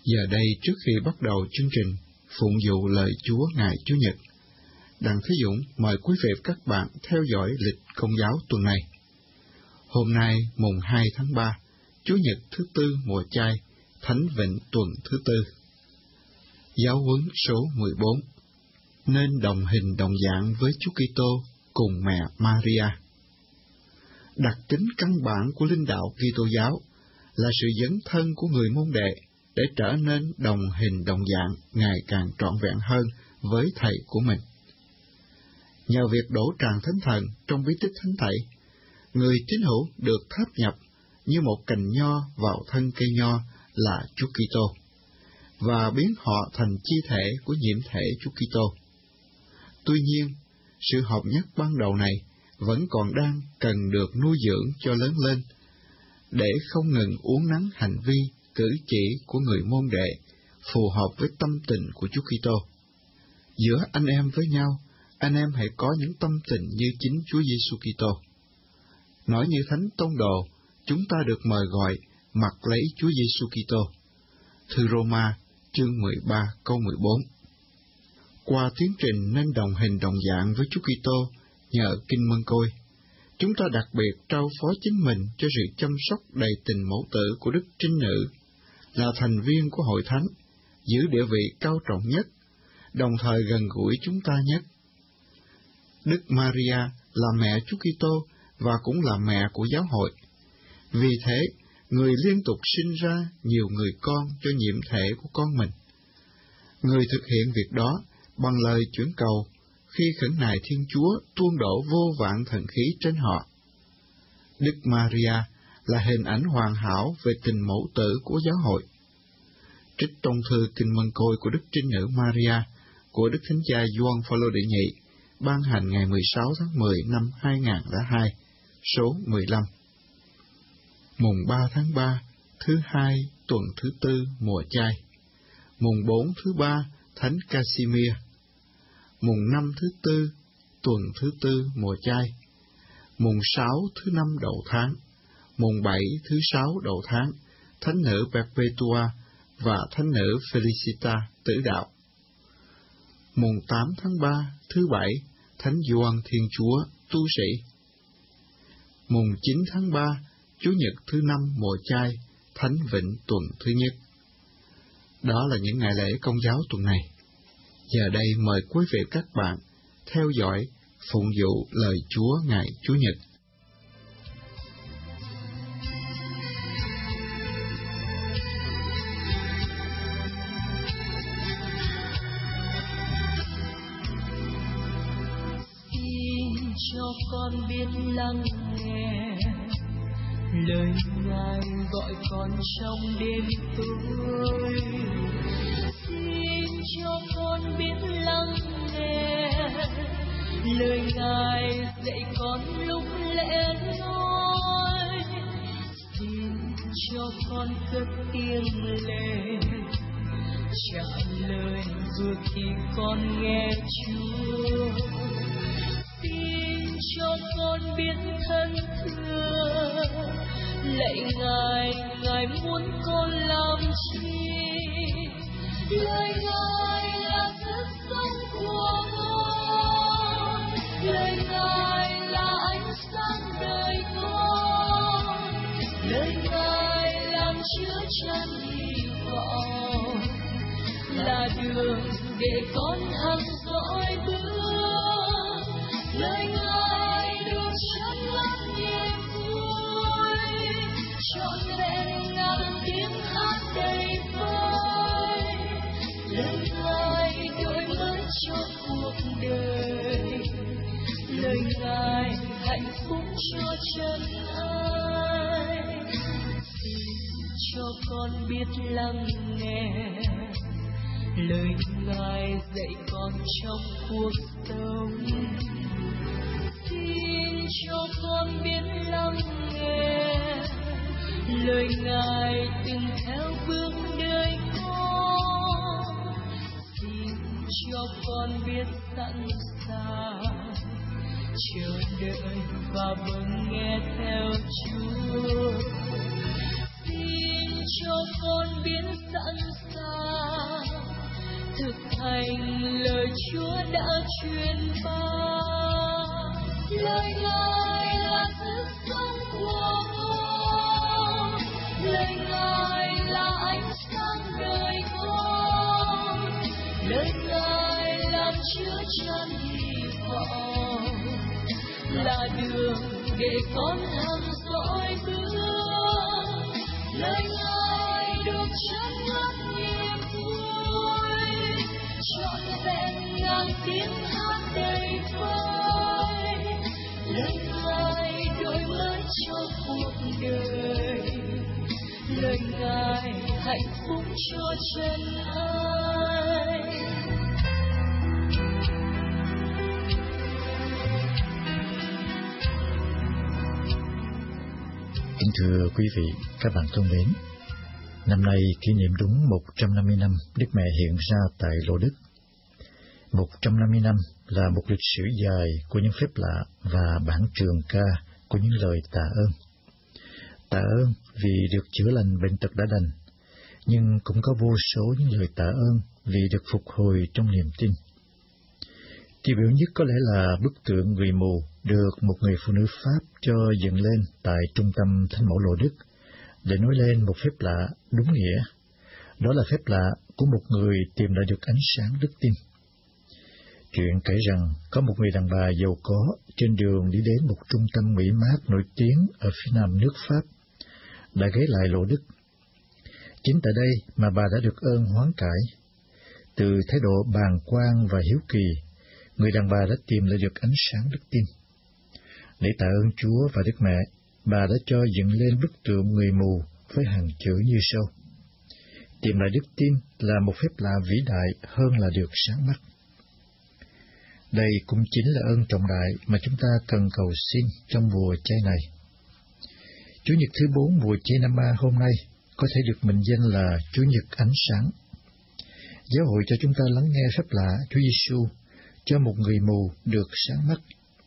Giờ đây, trước khi bắt đầu chương trình phụng vụ lời Chúa ngày Chủ nhật, Đặng Thế Dũng mời quý vị và các bạn theo dõi lịch Công giáo tuần này. Hôm nay, mùng hai tháng ba, Chủ nhật thứ tư mùa chay, Thánh Vịnh tuần thứ tư. Giáo huấn số mười bốn. Nên đồng hình đồng dạng với Chúa Kitô cùng mẹ Maria. Đặc tính căn bản của linh đạo Kitô giáo là sự dấn thân của người môn đệ để trở nên đồng hình đồng dạng ngày càng trọn vẹn hơn với Thầy của mình. Nhờ việc đổ tràng Thánh Thần trong bí tích Thánh Tẩy, người tín hữu được tháp nhập như một cành nho vào thân cây nho là Chúa Kitô, và biến họ thành chi thể của nhiễm thể Chúa Kitô. Tuy nhiên, sự hợp nhất ban đầu này vẫn còn đang cần được nuôi dưỡng cho lớn lên, để không ngừng uốn nắn hành vi, cử chỉ của người môn đệ phù hợp với tâm tình của Chúa Kitô. Giữa anh em với nhau, anh em hãy có những tâm tình như chính Chúa Giêsu Kitô. Nói như Thánh Tông Đồ, chúng ta được mời gọi mặc lấy Chúa Giêsu Kitô. Thư Roma chương mười ba câu mười bốn. Qua tiến trình nên đồng hình đồng dạng với Chúa Kitô nhờ Kinh Mân Côi, chúng ta đặc biệt trao phó chính mình cho sự chăm sóc đầy tình mẫu tử của Đức Trinh Nữ, là thành viên của Hội Thánh, giữ địa vị cao trọng nhất, đồng thời gần gũi chúng ta nhất. Đức Maria là mẹ Chúa Kitô và cũng là mẹ của giáo hội. Vì thế, người liên tục sinh ra nhiều người con cho nhiễm thể của con mình. Người thực hiện việc đó bằng lời chuyển cầu khi khẩn nài Thiên Chúa tuôn đổ vô vạn thần khí trên họ. Đức Maria là hình ảnh hoàn hảo về tình mẫu tử của giáo hội. Trích trong thư Kinh Mân Côi của Đức Trinh Nữ Maria của Đức Thánh Cha Gioan Phaolô đệ nhị, ban hành ngày mười sáu tháng mười năm hai nghìn không trăm lẻ hai, số mười lăm. Mùng ba tháng ba, thứ hai tuần thứ tư mùa chay. Mùng bốn thứ ba, Thánh Casimir. Mùng năm thứ tư, tuần thứ tư mùa chay. Mùng sáu thứ năm đầu tháng. Mùng bảy thứ sáu đầu tháng, Thánh nữ Perpetua và Thánh nữ Felicita tử đạo. Mùng tám tháng ba, thứ bảy, Thánh Gioan Thiên Chúa tu sĩ. Mùng chín tháng ba, Chủ nhật thứ năm mùa chay, Thánh Vịnh tuần thứ nhất. Đó là những ngày lễ Công giáo tuần này. Giờ đây mời quý vị các bạn theo dõi phụng vụ lời Chúa ngày Chủ nhật. Xin cho con biết lắng nghe lời Ngài gọi con trong đêm tối. Xin cho con biết lắng nghe lời Ngài dạy con lúc lẽ nói. Xin cho con cất tiếng lên trả lời vừa khi con nghe Chúa. Xin cho con biết thân thương lạy Ngài, Ngài muốn con làm chi? Lời Ngài là sức sống của con, lời Ngài là ánh sáng đời con, lời Ngài làm chứa chan hy vọng, là đường để con hằng dõi bước. Lời Ngài được chân lắng niềm vui, trọn vẹn ngàn tiếng hát đầy vơi. Lời Ngài đổi mới cho cuộc đời, lời Ngài hạnh phúc cho chân ai. Xin cho con biết lắng nghe lời Ngài dạy con trong cuộc sống. Xin cho con biết lắng nghe lời Ngài từng theo bước đời con. Xin cho con biết sẵn sàng chờ đợi và vâng nghe theo Chúa. Xin cho con biết sẵn sàng thực hành lời Chúa đã truyền ban. Lời Ngài là sức sống của con, lời Ngài là ánh sáng đời con, lời Ngài làm chứa chan hy vọng, là đường để con thăm dõi bước. Lời Ngài được chất ngất niềm vui, trọn vẹn ngàn tiếng hát đầy vơi. Lời Ngài đổi mới cho cuộc đời, lời Ngài hạnh phúc cho chân ai. Kính thưa quý vị, các bạn thân mến, năm nay kỷ niệm đúng một trăm năm mươi năm Đức Mẹ hiện ra tại Lô Đức. một trăm năm mươi năm là một lịch sử dài của những phép lạ và bản trường ca của những lời tạ ơn. Tạ ơn vì được chữa lành bệnh tật đã đành, nhưng cũng có vô số những lời tạ ơn vì được phục hồi trong niềm tin. Tiêu biểu nhất có lẽ là bức tượng người mù được một người phụ nữ Pháp cho dựng lên tại trung tâm Thánh mẫu Lô Đức để nói lên một phép lạ đúng nghĩa. Đó là phép lạ của một người tìm lại được ánh sáng đức tin. Chuyện kể rằng có một người đàn bà giàu có trên đường đi đến một trung tâm nghỉ mát nổi tiếng ở phía nam nước Pháp đã ghé lại Lô Đức. Chính tại đây mà bà đã được ơn hoán cải. Từ thái độ bàng quan và hiếu kỳ, người đàn bà đã tìm lại được ánh sáng đức tin. Để tạ ơn Chúa và Đức Mẹ, bà đã cho dựng lên bức tượng người mù với hàng chữ như sau: tìm lại đức tin là một phép lạ vĩ đại hơn là được sáng mắt. Đây cũng chính là ơn trọng đại mà chúng ta cần cầu xin trong mùa chay này. Chủ nhật thứ bốn mùa chay năm A hôm nay có thể được mệnh danh là Chủ nhật ánh sáng. Giáo hội cho chúng ta lắng nghe phép lạ Chúa Giêsu cho một người mù được sáng mắt.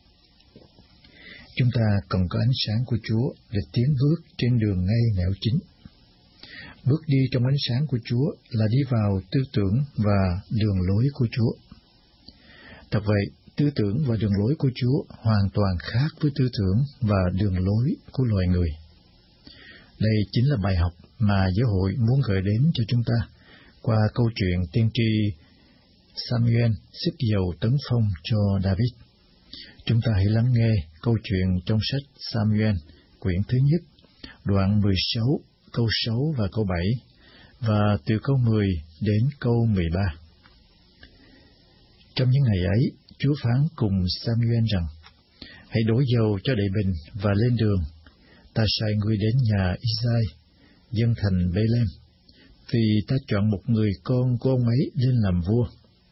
Chúng ta cần có ánh sáng của Chúa để tiến bước trên đường ngay nẻo chính. Bước đi trong ánh sáng của Chúa là đi vào tư tưởng và đường lối của Chúa. Thật vậy, tư tưởng và đường lối của Chúa hoàn toàn khác với tư tưởng và đường lối của loài người. Đây chính là bài học mà giáo hội muốn gửi đến cho chúng ta qua câu chuyện tiên tri Samuel xức dầu tấn phong cho David. Chúng ta hãy lắng nghe câu chuyện trong sách Samuel, quyển thứ nhất, đoạn mười sáu, câu sáu và câu bảy, và từ câu mười đến câu mười ba. Trong những ngày ấy, Chúa phán cùng Samuel rằng: hãy đổ dầu cho đầy bình và lên đường. Ta sai ngươi đến nhà Isai, dân thành Bê-lêm, vì ta chọn một người con của ông ấy lên làm vua.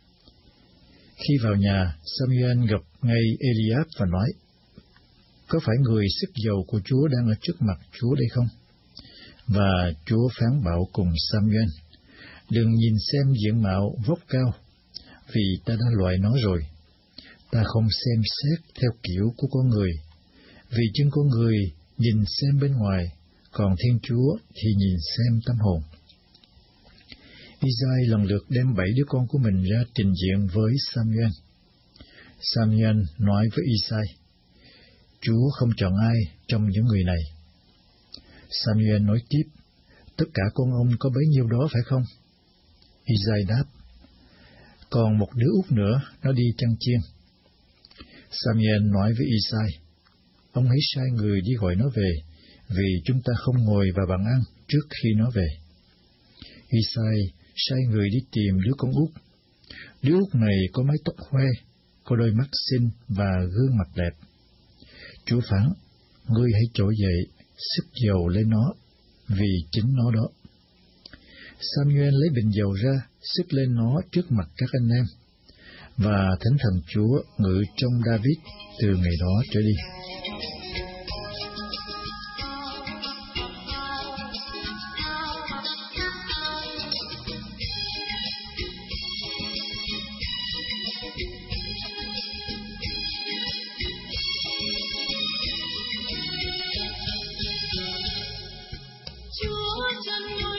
Khi vào nhà, Samuel gặp ngay Eliab và nói: có phải người xức dầu của Chúa đang ở trước mặt Chúa đây không? Và Chúa phán bảo cùng Samuel: đừng nhìn xem diện mạo vóc cao, vì ta đã loại nó rồi. Ta không xem xét theo kiểu của con người, vì chân con người nhìn xem bên ngoài, còn Thiên Chúa thì nhìn xem tâm hồn. Isai lần lượt đem bảy đứa con của mình ra trình diện với Samuel. Samuel nói với Isai: Chúa không chọn ai trong những người này. Samuel nói tiếp: tất cả con ông có bấy nhiêu đó phải không? Isai đáp: còn một đứa út nữa, nó đi chăn chiên. Samuel nói với Isai: ông hãy sai người đi gọi nó về, vì chúng ta không ngồi vào bàn ăn trước khi nó về. Isai sai người đi tìm đứa con út. Đứa út này có mái tóc hoe, có đôi mắt xinh và gương mặt đẹp. Chúa phán: ngươi hãy trỗi dậy, xức dầu lên nó, vì chính nó đó. Samuel lấy bình dầu ra, xức lên nó trước mặt các anh em, và Thánh Thần Chúa ngự trong David từ ngày đó trở đi. Chúa chân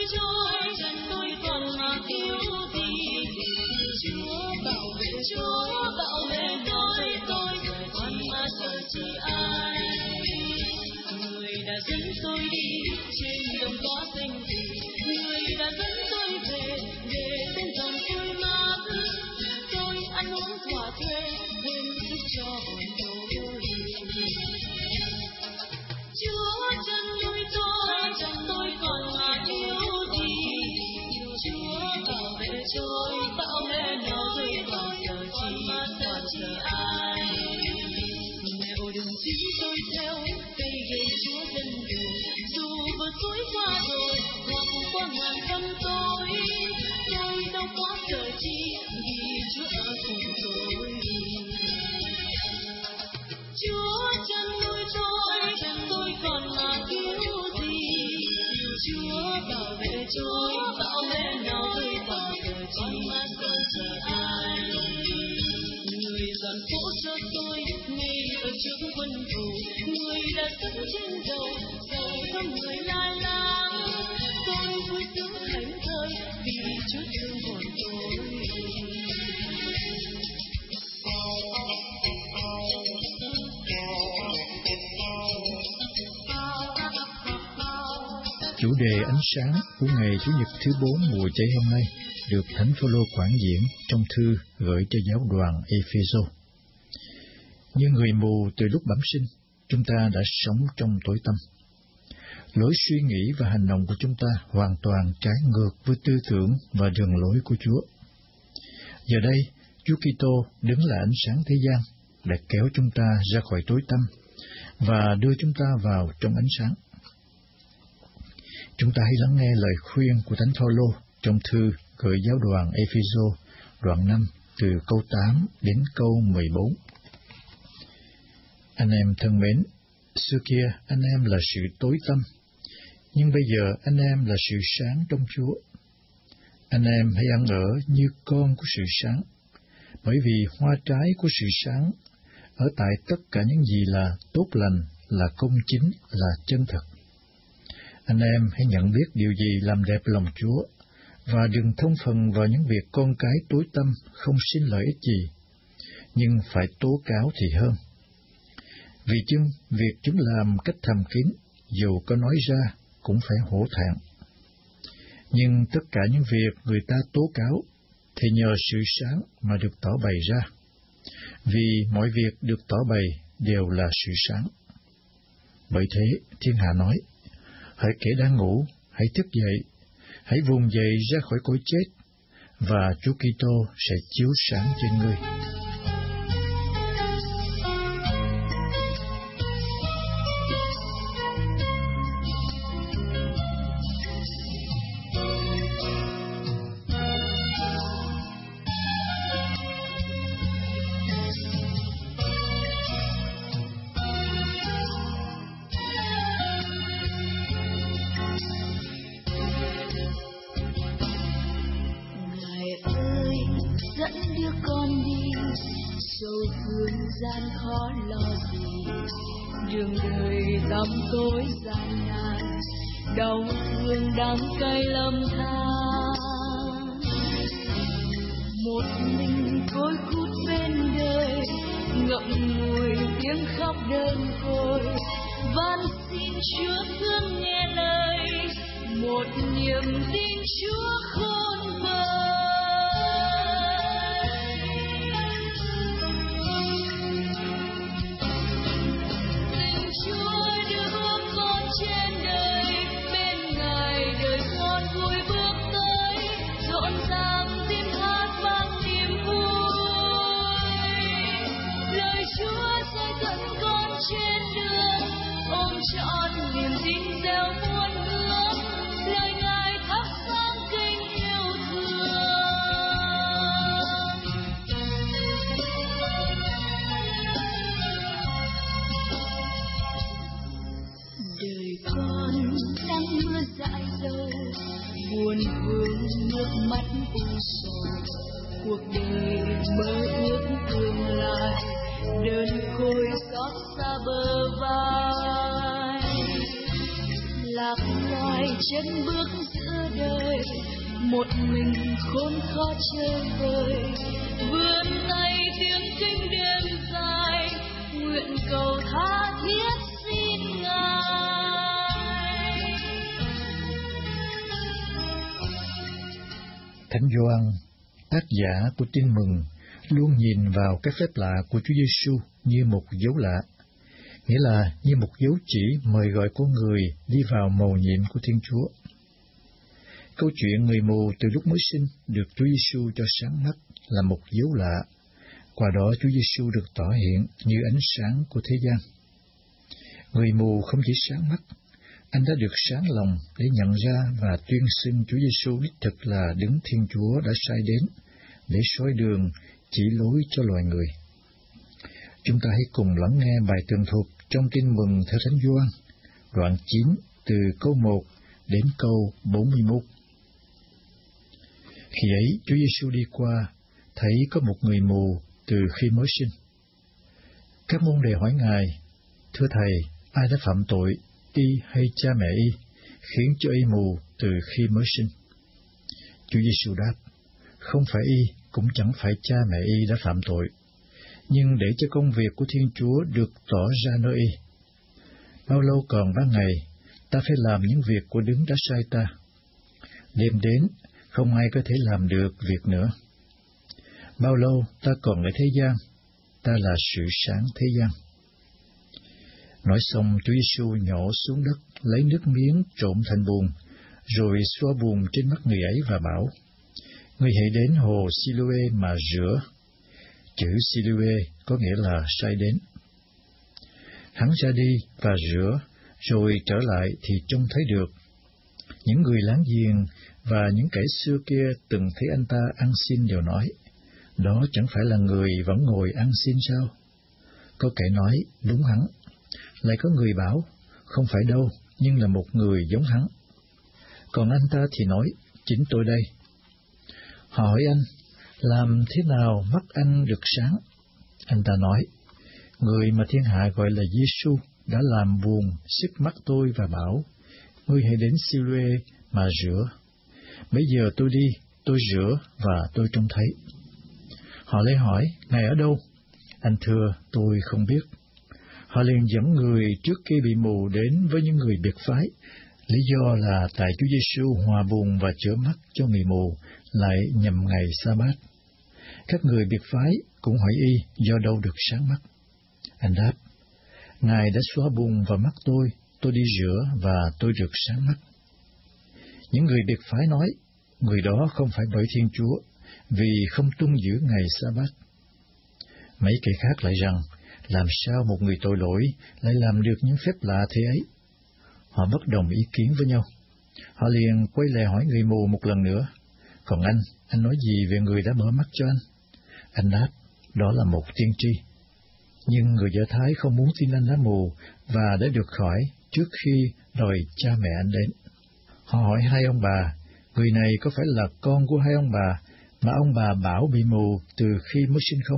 chờ ai. Người đã dẫn tôi đi trên đồng cỏ xanh gì, người đã dẫn tôi về để bên dòng suối mát. Tôi ăn uống thỏa thuê thêm sức cho hồn tôi. Chúa chân nuôi tôi, chẳng tôi còn là yêu gì. Chúa bảo vệ tôi, bão lẽ nào rơi vào giờ chỉ còn chờ ai. Nẻo đường chính tôi theo cây ghế Chúa dân đường, dù vượt suối qua rồi hoặc qua ngàn năm tối, tôi đâu có sợ chi vì Chúa ở cùng tôi. Chúa chân nuôi tôi, chẳng tôi còn là cứu gì. Chúa bảo vệ tôi, bão lẽ nào rơi vào giờ chỉ còn chờ ai. Người dọn phố cho tôi ngay ở trước quân thù, người đã dẫn trên đầu dầu thăm người la láng. Tôi vui sướng thảnh thơi vì Chúa thương hồn tôi. Chủ đề ánh sáng của ngày Chủ nhật thứ bốn mùa chay hôm nay được Thánh Phaolô quảng diễn trong thư gửi cho giáo đoàn Epheso. Như người mù từ lúc bẩm sinh, chúng ta đã sống trong tối tăm. Lối suy nghĩ và hành động của chúng ta hoàn toàn trái ngược với tư tưởng và đường lối của Chúa. Giờ đây, Chúa Kitô đứng là ánh sáng thế gian để kéo chúng ta ra khỏi tối tăm và đưa chúng ta vào trong ánh sáng. Chúng ta hãy lắng nghe lời khuyên của Thánh Phaolô trong thư gửi giáo đoàn Epheso đoạn năm từ câu tám đến câu mười bốn. Anh em thân mến, xưa kia anh em là sự tối tăm, nhưng bây giờ anh em là sự sáng trong Chúa. Anh em hãy ăn ở như con của sự sáng, bởi vì hoa trái của sự sáng ở tại tất cả những gì là tốt lành, là công chính, là chân thật. Anh em hãy nhận biết điều gì làm đẹp lòng Chúa, và đừng thông phần vào những việc con cái tối tăm không sinh lợi ích gì, nhưng phải tố cáo thì hơn. Vì chưng việc chúng làm cách thầm kín, dù có nói ra cũng phải hổ thẹn. Nhưng tất cả những việc người ta tố cáo thì nhờ sự sáng mà được tỏ bày ra, vì mọi việc được tỏ bày đều là sự sáng. Bởi thế thiên hạ nói, hỡi kẻ đang ngủ, hãy thức dậy, hãy vùng dậy ra khỏi cõi chết, và Chúa Kitô sẽ chiếu sáng trên ngươi. Gian khó lo gì, đường đời tăm tối gian nan, đau thương đắng cay lầm than. Một mình côi cút bên đời, ngậm ngùi tiếng khóc đơn côi, van xin Chúa thương nghe lời, một niềm tin Chúa khôn vời. Chọn niềm tin gieo muôn ước, lời Ngài thắp sáng kinh yêu thương. Đời con nắng mưa dại dâu, buồn vương nước mắt u sầu, cuộc đời mơ ước tương lai, đơn côi xót xa bờ vai. Lạc loài chân bước giữa đời, một mình khốn khó chơi vơi, vươn tay tiếng kinh đêm dài, nguyện nguyện cầu tha thiết xin Ngài. Thánh Gioan, tác giả của Tin Mừng, luôn nhìn vào các phép lạ của Chúa Giêsu như một dấu lạ, nghĩa là như một dấu chỉ mời gọi con người đi vào mầu nhiệm của Thiên Chúa. Câu chuyện người mù từ lúc mới sinh được Chúa Giêsu cho sáng mắt là một dấu lạ. Qua đó Chúa Giêsu được tỏ hiện như ánh sáng của thế gian. Người mù không chỉ sáng mắt, anh đã được sáng lòng để nhận ra và tuyên xưng Chúa Giêsu đích thực là Đấng Thiên Chúa đã sai đến để soi đường, chỉ lối cho loài người. Chúng ta hãy cùng lắng nghe bài tường thuật trong Tin Mừng theo Thánh Gioan, đoạn chín từ câu một đến câu bốn mươi mốt. Khi ấy, Chúa Giêsu đi qua, thấy có một người mù từ khi mới sinh. Các môn đệ hỏi Ngài: Thưa Thầy, ai đã phạm tội, y hay cha mẹ y, khiến cho y mù từ khi mới sinh? Chúa Giêsu đáp: Không phải y, cũng chẳng phải cha mẹ y đã phạm tội, nhưng để cho công việc của Thiên Chúa được tỏ ra nơi y. Bao lâu còn ban ngày, ta phải làm những việc của Đấng đã sai ta. Đêm đến, không ai có thể làm được việc nữa. Bao lâu ta còn ở thế gian, ta là sự sáng thế gian. Nói xong, Chúa Giêsu nhổ xuống đất, lấy nước miếng trộn thành bùn, rồi xoa bùn trên mắt người ấy và bảo: Ngươi hãy đến hồ Siloe mà rửa. Chữ Siloe có nghĩa là sai đến. Hắn ra đi và rửa, rồi trở lại thì trông thấy được. Những người láng giềng và những kẻ xưa kia từng thấy anh ta ăn xin đều nói: Đó chẳng phải là người vẫn ngồi ăn xin sao? Có kẻ nói: Đúng hắn. Lại có người bảo: Không phải đâu, nhưng là một người giống hắn. Còn anh ta thì nói: Chính tôi đây. Họ hỏi anh: Làm thế nào mắt anh được sáng? Anh ta nói: Người mà thiên hạ gọi là Giêsu đã làm buồn sức mắt tôi và bảo: Ngươi hãy đến Siloe mà rửa. Bây giờ tôi đi, tôi rửa và tôi trông thấy. Họ lại hỏi: Ngài ở đâu? Anh thưa: Tôi không biết. Họ liền dẫn người trước kia bị mù đến với những người biệt phái. Lý do là tại Chúa Giêsu hòa bùn và chữa mắt cho người mù lại nhằm ngày Sa-bát. Các người biệt phái cũng hỏi y do đâu được sáng mắt. Anh đáp: Ngài đã xóa bùn vào mắt tôi, tôi đi rửa và tôi được sáng mắt. Những người biệt phái nói: Người đó không phải bởi Thiên Chúa, vì không tuân giữ ngày Sa-bát. Mấy kẻ khác lại rằng: Làm sao một người tội lỗi lại làm được những phép lạ thế ấy? Họ bất đồng ý kiến với nhau. Họ liền quay lại hỏi người mù một lần nữa: Còn anh, anh nói gì về người đã mở mắt cho anh? Anh đáp: Đó là một tiên tri. Nhưng người Do Thái không muốn tin anh đã mù và đã được khỏi trước khi đòi cha mẹ anh đến. Họ hỏi hai ông bà: Người này có phải là con của hai ông bà mà ông bà bảo bị mù từ khi mới sinh không?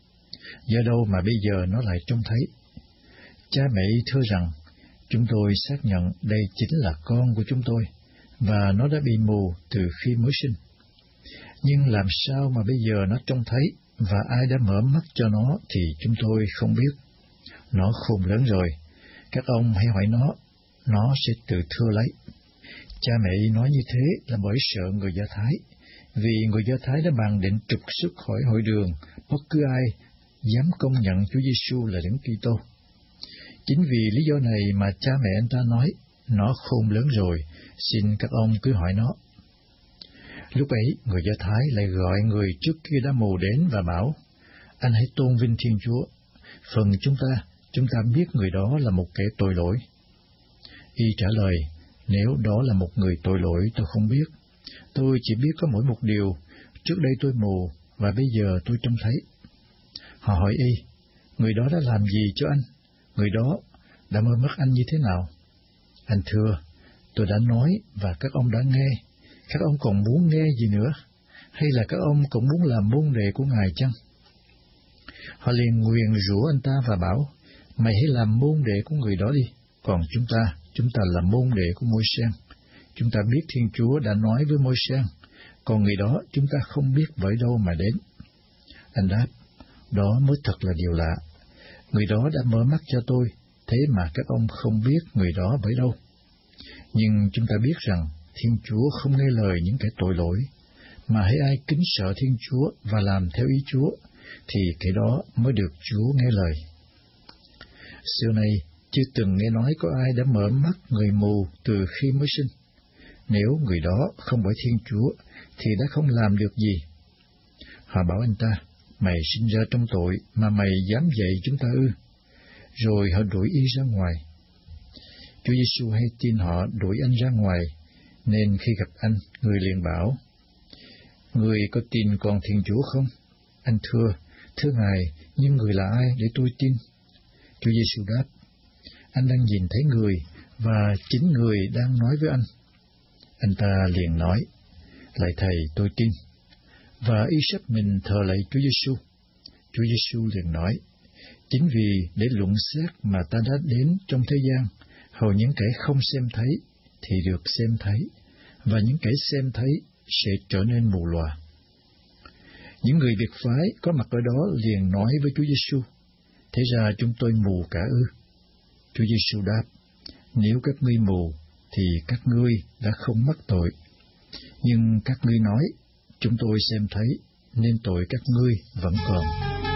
Do đâu mà bây giờ nó lại trông thấy? Cha mẹ thưa rằng: Chúng tôi xác nhận đây chính là con của chúng tôi, và nó đã bị mù từ khi mới sinh. Nhưng làm sao mà bây giờ nó trông thấy, và ai đã mở mắt cho nó thì chúng tôi không biết. Nó khôn lớn rồi, các ông hãy hỏi nó, nó sẽ tự thưa lấy. Cha mẹ nói như thế là bởi sợ người Do Thái, vì người Do Thái đã bàn định trục xuất khỏi hội đường bất cứ ai dám công nhận Chúa Giêsu là Đấng Kitô. Chính vì lý do này mà cha mẹ anh ta nói: Nó khôn lớn rồi, xin các ông cứ hỏi nó. Lúc ấy, người Do Thái lại gọi người trước kia đã mù đến và bảo: Anh hãy tôn vinh Thiên Chúa. Phần chúng ta, chúng ta biết người đó là một kẻ tội lỗi. Y trả lời: Nếu đó là một người tội lỗi, tôi không biết. Tôi chỉ biết có mỗi một điều: trước đây tôi mù, và bây giờ tôi trông thấy. Họ hỏi y: Người đó đã làm gì cho anh? Người đó đã mở mắt anh như thế nào? Anh thưa: Tôi đã nói và các ông đã nghe. Các ông còn muốn nghe gì nữa? Hay là các ông cũng muốn làm môn đệ của Ngài chăng? Họ liền nguyền rủa anh ta và bảo: Mày hãy làm môn đệ của người đó đi. Còn chúng ta, chúng ta là môn đệ của Môi-se. Chúng ta biết Thiên Chúa đã nói với Môi-se, còn người đó chúng ta không biết bởi đâu mà đến. Anh đáp: Đó mới thật là điều lạ. Người đó đã mở mắt cho tôi, thế mà các ông không biết người đó bởi đâu. Nhưng chúng ta biết rằng Thiên Chúa không nghe lời những kẻ tội lỗi, mà hễ ai kính sợ Thiên Chúa và làm theo ý Chúa, thì kẻ đó mới được Chúa nghe lời. Xưa nay, chưa từng nghe nói có ai đã mở mắt người mù từ khi mới sinh. Nếu người đó không bởi Thiên Chúa, thì đã không làm được gì. Họ bảo anh ta, mày sinh ra trong tội mà mày dám dạy chúng ta ư? Rồi họ đuổi y ra ngoài. Chúa Giêsu hay tin họ đuổi anh ra ngoài, nên khi gặp anh, người liền bảo, người có tin con Thiên Chúa không? Anh thưa, thưa Ngài, nhưng người là ai để tôi tin? Chúa Giêsu đáp, anh đang nhìn thấy người, và chính người đang nói với anh. Anh ta liền nói, lạy Thầy, tôi tin. Và y sắp mình thờ lạy Chúa Giêsu. Chúa Giêsu liền nói, chính vì để luận xét mà ta đã đến trong thế gian, hầu những kẻ không xem thấy thì được xem thấy, và những kẻ xem thấy sẽ trở nên mù lòa. Những người biệt phái có mặt ở đó liền nói với Chúa Giêsu, thế ra chúng tôi mù cả ư? Chúa Giêsu đáp, nếu các ngươi mù thì các ngươi đã không mắc tội, nhưng các ngươi nói, chúng tôi xem thấy, nên tội các ngươi vẫn còn.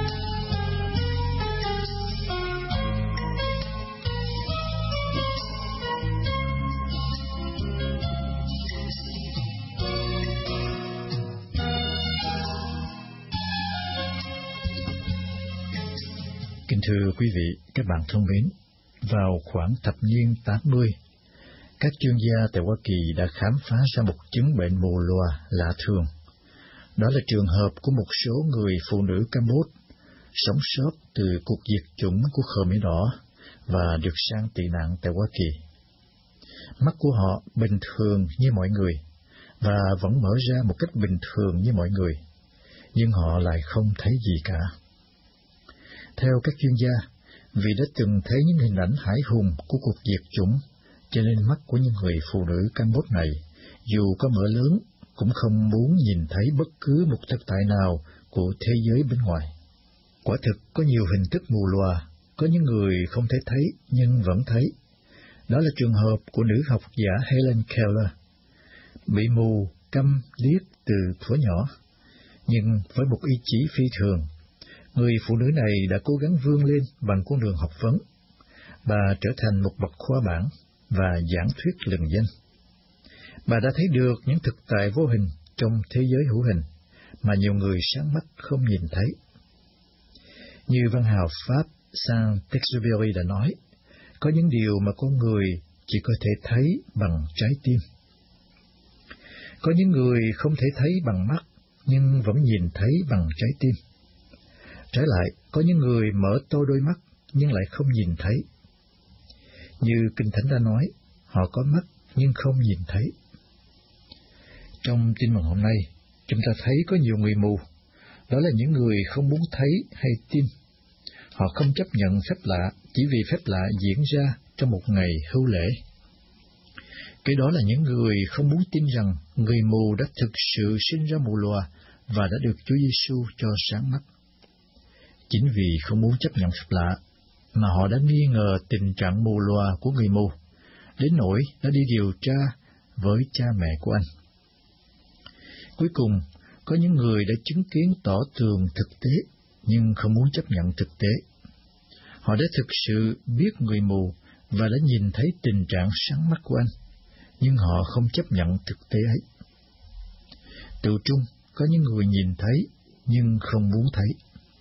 Kính thưa quý vị, các bạn thân mến, vào khoảng thập niên tám mươi, các chuyên gia tại Hoa Kỳ đã khám phá ra một chứng bệnh mù lòa lạ thường. Đó là trường hợp của một số người phụ nữ Campuchia sống sót từ cuộc diệt chủng của Khmer Đỏ và được sang tị nạn tại Hoa Kỳ. Mắt của họ bình thường như mọi người và vẫn mở ra một cách bình thường như mọi người, nhưng họ lại không thấy gì cả. Theo các chuyên gia, vì đã từng thấy những hình ảnh hãi hùng của cuộc diệt chủng, cho nên mắt của những người phụ nữ Campuchia này, dù có mở lớn, cũng không muốn nhìn thấy bất cứ một thực tại nào của thế giới bên ngoài. Quả thực có nhiều hình thức mù lòa, có những người không thể thấy nhưng vẫn thấy. Đó là trường hợp của nữ học giả Helen Keller, bị mù, câm, điếc từ thuở nhỏ, nhưng với một ý chí phi thường, người phụ nữ này đã cố gắng vươn lên bằng con đường học vấn. Bà trở thành một bậc khoa bảng và giảng thuyết lừng danh. Bà đã thấy được những thực tại vô hình trong thế giới hữu hình mà nhiều người sáng mắt không nhìn thấy. Như văn hào Pháp Saint-Exupéry đã nói, có những điều mà con người chỉ có thể thấy bằng trái tim. Có những người không thể thấy bằng mắt, nhưng vẫn nhìn thấy bằng trái tim. Trái lại, có những người mở to đôi mắt, nhưng lại không nhìn thấy. Như Kinh Thánh đã nói, họ có mắt, nhưng không nhìn thấy. Trong tin mừng hôm nay, chúng ta thấy có nhiều người mù. Đó là những người không muốn thấy hay tin. Họ không chấp nhận phép lạ chỉ vì phép lạ diễn ra trong một ngày hưu lễ. Cái đó là những người không muốn tin rằng người mù đã thực sự sinh ra mù lòa và đã được Chúa Giêsu cho sáng mắt. Chính vì không muốn chấp nhận phép lạ mà họ đã nghi ngờ tình trạng mù lòa của người mù, đến nỗi đã đi điều tra với cha mẹ của anh. Cuối cùng, có những người đã chứng kiến tỏ tường thực tế, nhưng không muốn chấp nhận thực tế. Họ đã thực sự biết người mù và đã nhìn thấy tình trạng sáng mắt của anh, nhưng họ không chấp nhận thực tế ấy. Tự trung, có những người nhìn thấy, nhưng không muốn thấy.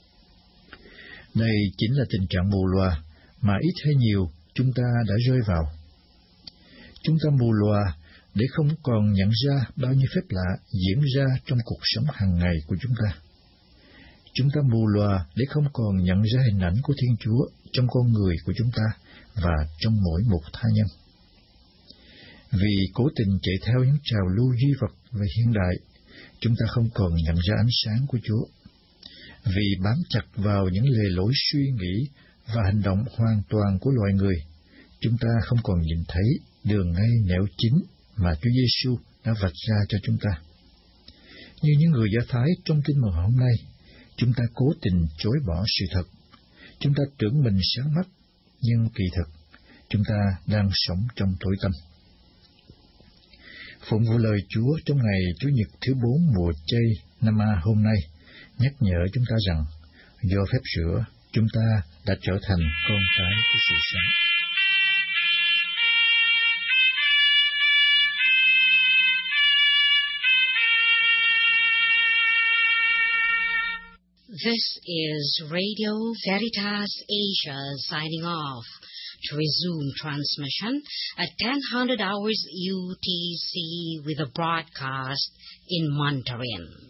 Đây chính là tình trạng mù lòa mà ít hay nhiều chúng ta đã rơi vào. Chúng ta mù lòa để không còn nhận ra bao nhiêu phép lạ diễn ra trong cuộc sống hàng ngày của chúng ta. Chúng ta mù lòa để không còn nhận ra hình ảnh của Thiên Chúa trong con người của chúng ta và trong mỗi một tha nhân. Vì cố tình chạy theo những trào lưu duy vật về hiện đại, chúng ta không còn nhận ra ánh sáng của Chúa. Vì bám chặt vào những lề lối suy nghĩ và hành động hoàn toàn của loài người, chúng ta không còn nhìn thấy đường ngay nẻo chính mà Chúa Giêsu đã vạch ra cho chúng ta. Như những người Do Thái trong tin mừng hôm nay, chúng ta cố tình chối bỏ sự thật. chúng ta tưởng mình sáng mắt, nhưng kỳ thực, chúng ta đang sống trong tối tăm. Phụng vụ lời Chúa trong ngày Chủ nhật thứ bốn mùa chay năm A hôm nay nhắc nhở chúng ta rằng, do phép rửa, chúng ta đã trở thành con cái của sự sống. This is Radio Veritas Asia signing off to resume transmission at ten hundred hours U T C with a broadcast in Mandarin.